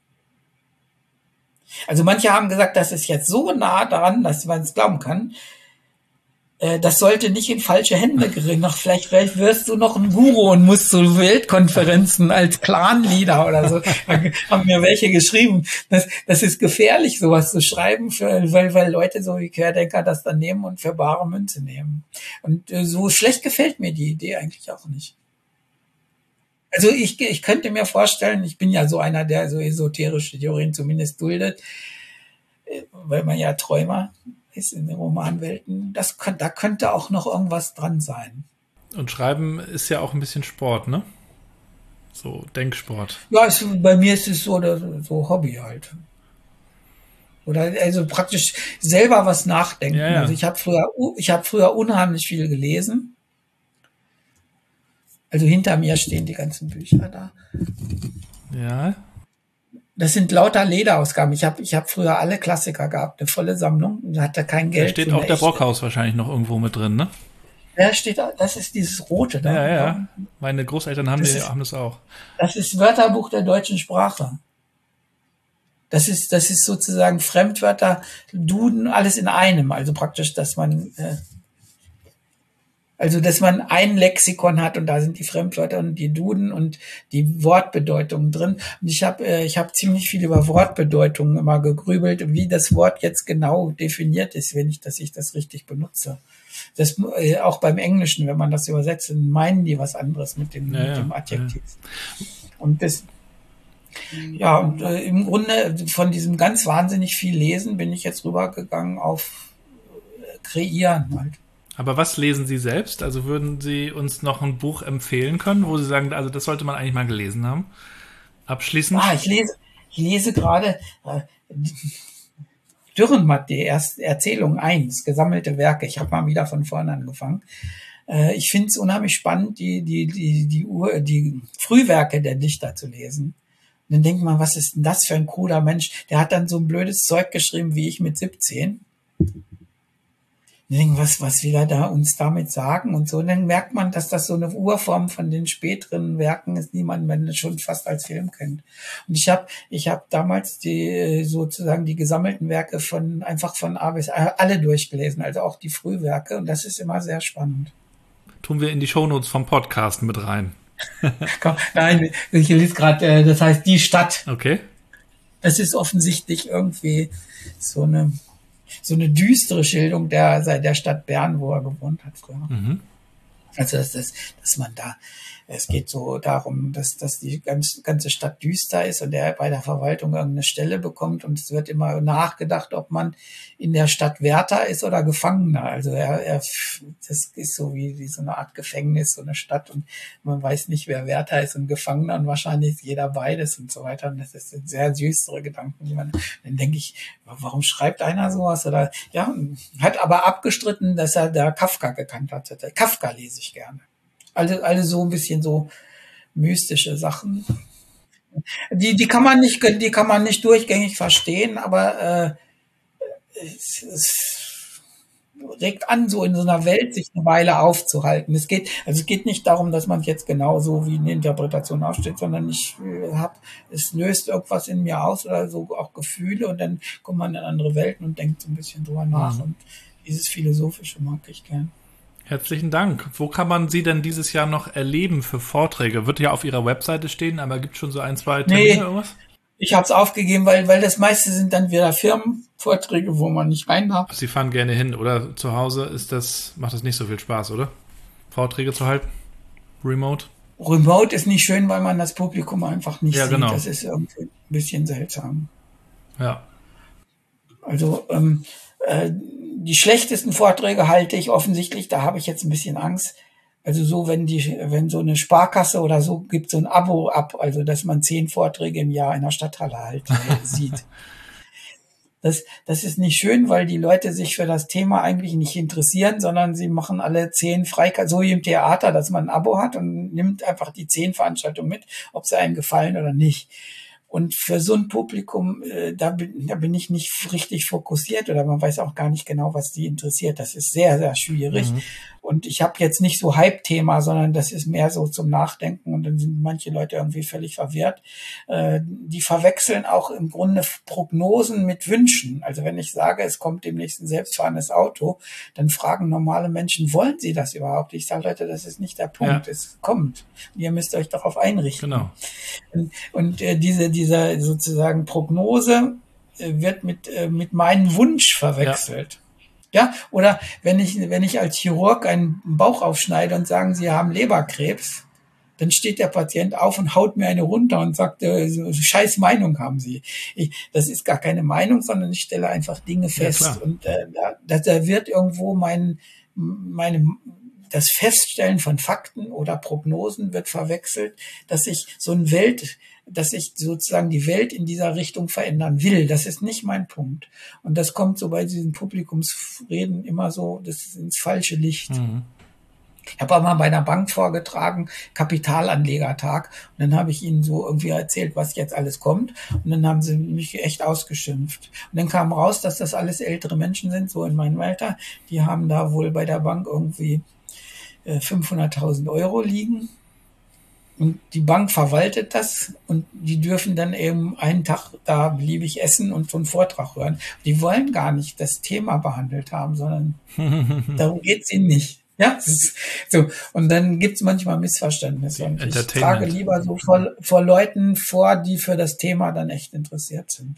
S3: Also manche haben gesagt, das ist jetzt so nah daran, dass man es glauben kann. Das sollte nicht in falsche Hände geraten. Vielleicht, vielleicht wirst du noch ein Guru und musst zu Weltkonferenzen als Clan-Leader oder so. Da haben mir welche geschrieben. Das, das ist gefährlich, sowas zu schreiben, für, weil, weil Leute so wie Querdenker das dann nehmen und für bare Münze nehmen. Und so schlecht gefällt mir die Idee eigentlich auch nicht. Also ich, ich könnte mir vorstellen, ich bin ja so einer, der so esoterische Theorien zumindest duldet, weil man ja Träumer ist in den Romanwelten. Das kann, da könnte auch noch irgendwas dran sein.
S2: Und Schreiben ist ja auch ein bisschen Sport, ne? So Denksport.
S3: Ja, es, bei mir ist es so, so Hobby halt. Oder also praktisch selber was nachdenken.
S2: Ja, ja.
S3: Also ich habe früher, ich habe früher unheimlich viel gelesen. Also hinter mir stehen die ganzen Bücher da.
S2: Ja.
S3: Das sind lauter Lederausgaben. Ich habe ich hab früher alle Klassiker gehabt, eine volle Sammlung. Und hatte kein Geld.
S2: Da steht auch der Brockhaus wahrscheinlich noch irgendwo mit drin, ne?
S3: Da steht, das ist dieses Rote da.
S2: Ja, ja. Meine Großeltern haben, das, die, ist, haben das auch.
S3: Das ist Wörterbuch der deutschen Sprache. Das ist, das ist sozusagen Fremdwörter, Duden, alles in einem. Also praktisch, dass man, äh, also dass man ein Lexikon hat und da sind die Fremdwörter und die Duden und die Wortbedeutungen drin. Und ich habe, äh, ich habe ziemlich viel über Wortbedeutungen immer gegrübelt, wie das Wort jetzt genau definiert ist, wenn ich, dass ich das richtig benutze. Das äh, auch beim Englischen, wenn man das übersetzt, dann meinen die was anderes mit dem,
S2: ja,
S3: mit dem Adjektiv.
S2: Ja.
S3: Und das, ja, und äh, im Grunde von diesem ganz wahnsinnig viel Lesen bin ich jetzt rübergegangen auf äh, Kreieren halt.
S2: Aber was lesen Sie selbst? Also würden Sie uns noch ein Buch empfehlen können, wo Sie sagen, also das sollte man eigentlich mal gelesen haben? Abschließend?
S3: Ah, ich lese, ich lese gerade äh, Dürrenmatt, die erste Erzählung eins, gesammelte Werke. Ich habe mal wieder von vorne angefangen. Äh, ich finde es unheimlich spannend, die, die, die, die, Ur, die Frühwerke der Dichter zu lesen. Und dann denkt man, was ist denn das für ein cooler Mensch? Der hat dann so ein blödes Zeug geschrieben wie ich mit siebzehn. Und dann denkt man, was, was will er da uns damit sagen und so. Und dann merkt man, dass das so eine Urform von den späteren Werken ist, die man, man schon fast als Film kennt. Und ich habe ich hab damals die sozusagen die gesammelten Werke von einfach von A bis A alle durchgelesen, also auch die Frühwerke. Und das ist immer sehr spannend.
S2: Tun wir in die Shownotes vom Podcast mit rein.
S3: Nein, ich lese gerade, das heißt Die Stadt.
S2: Okay.
S3: Das ist offensichtlich irgendwie so eine so eine düstere Schilderung der der Stadt Bern, wo er gewohnt hat früher. Mhm. Also dass, dass, dass man da, es geht so darum, dass, dass die ganze, ganze Stadt düster ist und er bei der Verwaltung irgendeine Stelle bekommt und es wird immer nachgedacht, ob man in der Stadt Wärter ist oder Gefangener. Also er, er das ist so wie, wie so eine Art Gefängnis, so eine Stadt und man weiß nicht, wer Wärter ist und Gefangener und wahrscheinlich ist jeder beides und so weiter. Und das ist sehr düstere Gedanken, die man, dann denke ich, warum schreibt einer sowas? Oder ja, hat aber abgestritten, dass er da Kafka gekannt hat. Kafka lese ich gerne. Alle, alle so ein bisschen so mystische Sachen. Die, die kann man nicht, die kann man nicht durchgängig verstehen, aber äh, es, es, regt an, so in so einer Welt sich eine Weile aufzuhalten. Es geht, also es geht nicht darum, dass man jetzt genau so wie eine Interpretation aufsteht, sondern ich äh, habe, es löst irgendwas in mir aus oder so auch Gefühle und dann kommt man in andere Welten und denkt so ein bisschen drüber nach mhm. und dieses Philosophische mag ich gern.
S2: Herzlichen Dank. Wo kann man Sie denn dieses Jahr noch erleben für Vorträge? Wird ja auf Ihrer Webseite stehen, aber gibt es schon so ein, zwei Termine
S3: nee,
S2: irgendwas?
S3: Ich habe es aufgegeben, weil weil das meiste sind dann wieder Firmenvorträge, wo man nicht rein darf.
S2: Sie fahren gerne hin, oder? Zu Hause ist das, macht das nicht so viel Spaß, oder? Vorträge zu halten? Remote?
S3: Remote ist nicht schön, weil man das Publikum einfach nicht
S2: ja,
S3: sieht.
S2: Genau.
S3: Das ist irgendwie ein bisschen seltsam.
S2: Ja.
S3: Also ähm, äh, die schlechtesten Vorträge halte ich offensichtlich, da habe ich jetzt ein bisschen Angst. Also so, wenn die, wenn so eine Sparkasse oder so gibt so ein Abo ab, also dass man zehn Vorträge im Jahr in der Stadthalle halt äh, sieht. Das, das ist nicht schön, weil die Leute sich für das Thema eigentlich nicht interessieren, sondern sie machen alle zehn Freikarten, so wie im Theater, dass man ein Abo hat und nimmt einfach die zehn Veranstaltungen mit, ob sie einem gefallen oder nicht. Und für so ein Publikum, äh, da, bin, da bin ich nicht richtig fokussiert oder man weiß auch gar nicht genau, was die interessiert. Das ist sehr, sehr schwierig. Mhm. Und ich habe jetzt nicht so Hype-Thema, sondern das ist mehr so zum Nachdenken und dann sind manche Leute irgendwie völlig verwirrt. Äh, die verwechseln auch im Grunde Prognosen mit Wünschen. Also wenn ich sage, es kommt demnächst ein selbstfahrendes Auto, dann fragen normale Menschen, wollen sie das überhaupt? Ich sage, Leute, das ist nicht der Punkt. Ja. Es kommt. Ihr müsst euch darauf einrichten.
S2: Genau.
S3: Und, und äh, diese, dieser sozusagen Prognose äh, wird mit, äh, mit meinem Wunsch verwechselt. Ja. Ja, oder wenn ich, wenn ich als Chirurg einen Bauch aufschneide und sagen, Sie haben Leberkrebs, dann steht der Patient auf und haut mir eine runter und sagt, äh, so, scheiß Meinung haben Sie. Ich, das ist gar keine Meinung, sondern ich stelle einfach Dinge fest. Ja, und äh, da, da wird irgendwo mein, meine, das Feststellen von Fakten oder Prognosen wird verwechselt, dass ich so ein Welt, dass ich sozusagen die Welt in dieser Richtung verändern will. Das ist nicht mein Punkt. Und das kommt so bei diesen Publikumsreden immer so, das ist ins falsche Licht. Mhm. Ich habe auch mal bei einer Bank vorgetragen, Kapitalanlegertag. Und dann habe ich ihnen so irgendwie erzählt, was jetzt alles kommt. Und dann haben sie mich echt ausgeschimpft. Und dann kam raus, dass das alles ältere Menschen sind, so in meinem Alter. Die haben da wohl bei der Bank irgendwie fünfhunderttausend Euro liegen. Und die Bank verwaltet das und die dürfen dann eben einen Tag da beliebig essen und so einen Vortrag hören. Die wollen gar nicht das Thema behandelt haben, sondern darum geht's ihnen nicht. Ja, ist so. Und dann gibt's manchmal Missverständnisse. Und ich trage lieber so vor, vor Leuten vor, die für das Thema dann echt interessiert sind.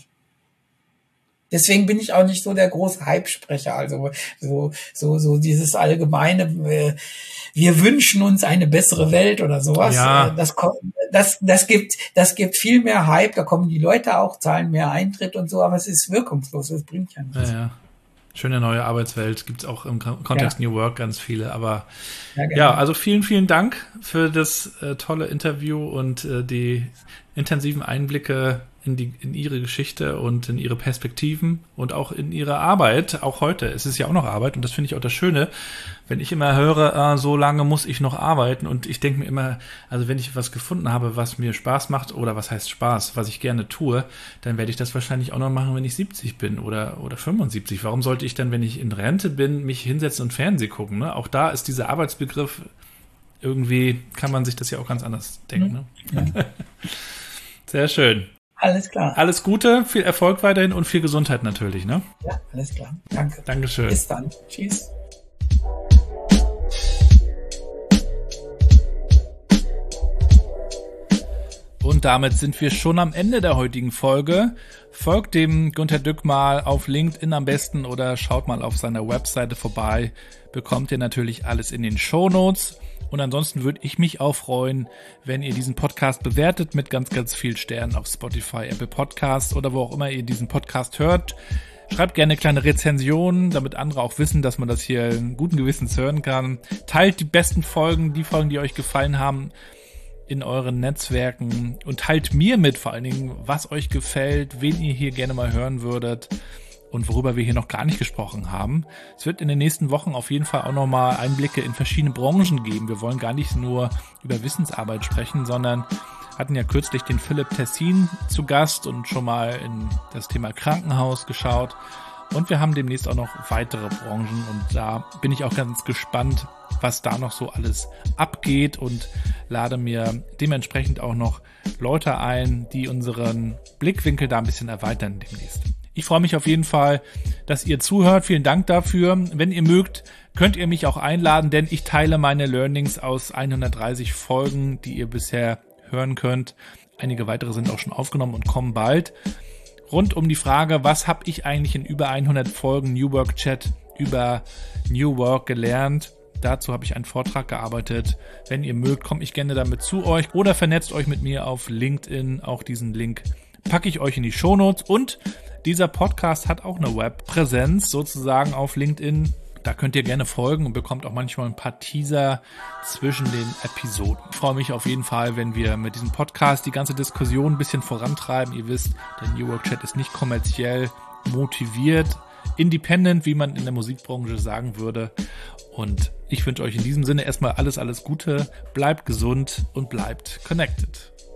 S3: Deswegen bin ich auch nicht so der große Hype-Sprecher, also so so so dieses allgemeine, äh, wir wünschen uns eine bessere Welt oder sowas.
S2: Ja.
S3: Das das das gibt das gibt viel mehr Hype, da kommen die Leute auch, zahlen mehr Eintritt und so, aber es ist wirkungslos, das bringt ja nichts.
S2: Ja, ja. Schöne neue Arbeitswelt, gibt's auch im Kontext ja. New Work ganz viele, aber ja, ja, also vielen, vielen Dank für das äh, tolle Interview und äh, die intensiven Einblicke in die in ihre Geschichte und in ihre Perspektiven und auch in ihre Arbeit, auch heute. Es ist ja auch noch Arbeit und das finde ich auch das Schöne, wenn ich immer höre, äh, so lange muss ich noch arbeiten und ich denke mir immer, also wenn ich was gefunden habe, was mir Spaß macht oder was heißt Spaß, was ich gerne tue, dann werde ich das wahrscheinlich auch noch machen, wenn ich siebzig bin oder oder fünfundsiebzig. Warum sollte ich dann, wenn ich in Rente bin, mich hinsetzen und Fernsehen gucken? Ne? Auch da ist dieser Arbeitsbegriff, irgendwie kann man sich das ja auch ganz anders denken. Ne? Ja. Sehr schön.
S3: Alles klar.
S2: Alles Gute, viel Erfolg weiterhin und viel Gesundheit natürlich, ne?
S3: Ja, alles klar. Danke.
S2: Dankeschön.
S3: Bis dann. Tschüss.
S2: Und damit sind wir schon am Ende der heutigen Folge. Folgt dem Günther Dück mal auf LinkedIn am besten oder schaut mal auf seiner Webseite vorbei. Bekommt ihr natürlich alles in den Shownotes. Und ansonsten würde ich mich auch freuen, wenn ihr diesen Podcast bewertet mit ganz, ganz vielen Sternen auf Spotify, Apple Podcasts oder wo auch immer ihr diesen Podcast hört. Schreibt gerne kleine Rezensionen, damit andere auch wissen, dass man das hier in guten Gewissens hören kann. Teilt die besten Folgen, die Folgen, die euch gefallen haben, in euren Netzwerken und teilt mir mit vor allen Dingen, was euch gefällt, wen ihr hier gerne mal hören würdet und worüber wir hier noch gar nicht gesprochen haben. Es wird in den nächsten Wochen auf jeden Fall auch nochmal Einblicke in verschiedene Branchen geben. Wir wollen gar nicht nur über Wissensarbeit sprechen, sondern hatten ja kürzlich den Philipp Tessin zu Gast und schon mal in das Thema Krankenhaus geschaut. Und wir haben demnächst auch noch weitere Branchen und da bin ich auch ganz gespannt, was da noch so alles abgeht und lade mir dementsprechend auch noch Leute ein, die unseren Blickwinkel da ein bisschen erweitern demnächst. Ich freue mich auf jeden Fall, dass ihr zuhört. Vielen Dank dafür. Wenn ihr mögt, könnt ihr mich auch einladen, denn ich teile meine Learnings aus hundertdreißig Folgen, die ihr bisher hören könnt. Einige weitere sind auch schon aufgenommen und kommen bald. Rund um die Frage, was habe ich eigentlich in über hundert Folgen New Work Chat über New Work gelernt? Dazu habe ich einen Vortrag gearbeitet. Wenn ihr mögt, komme ich gerne damit zu euch oder vernetzt euch mit mir auf LinkedIn. Auch diesen Link packe ich euch in die Shownotes. Und dieser Podcast hat auch eine Webpräsenz sozusagen auf LinkedIn. Da könnt ihr gerne folgen und bekommt auch manchmal ein paar Teaser zwischen den Episoden. Ich freue mich auf jeden Fall, wenn wir mit diesem Podcast die ganze Diskussion ein bisschen vorantreiben. Ihr wisst, der New Work Chat ist nicht kommerziell motiviert, independent, wie man in der Musikbranche sagen würde. Und ich wünsche euch in diesem Sinne erstmal alles, alles Gute. Bleibt gesund und bleibt connected.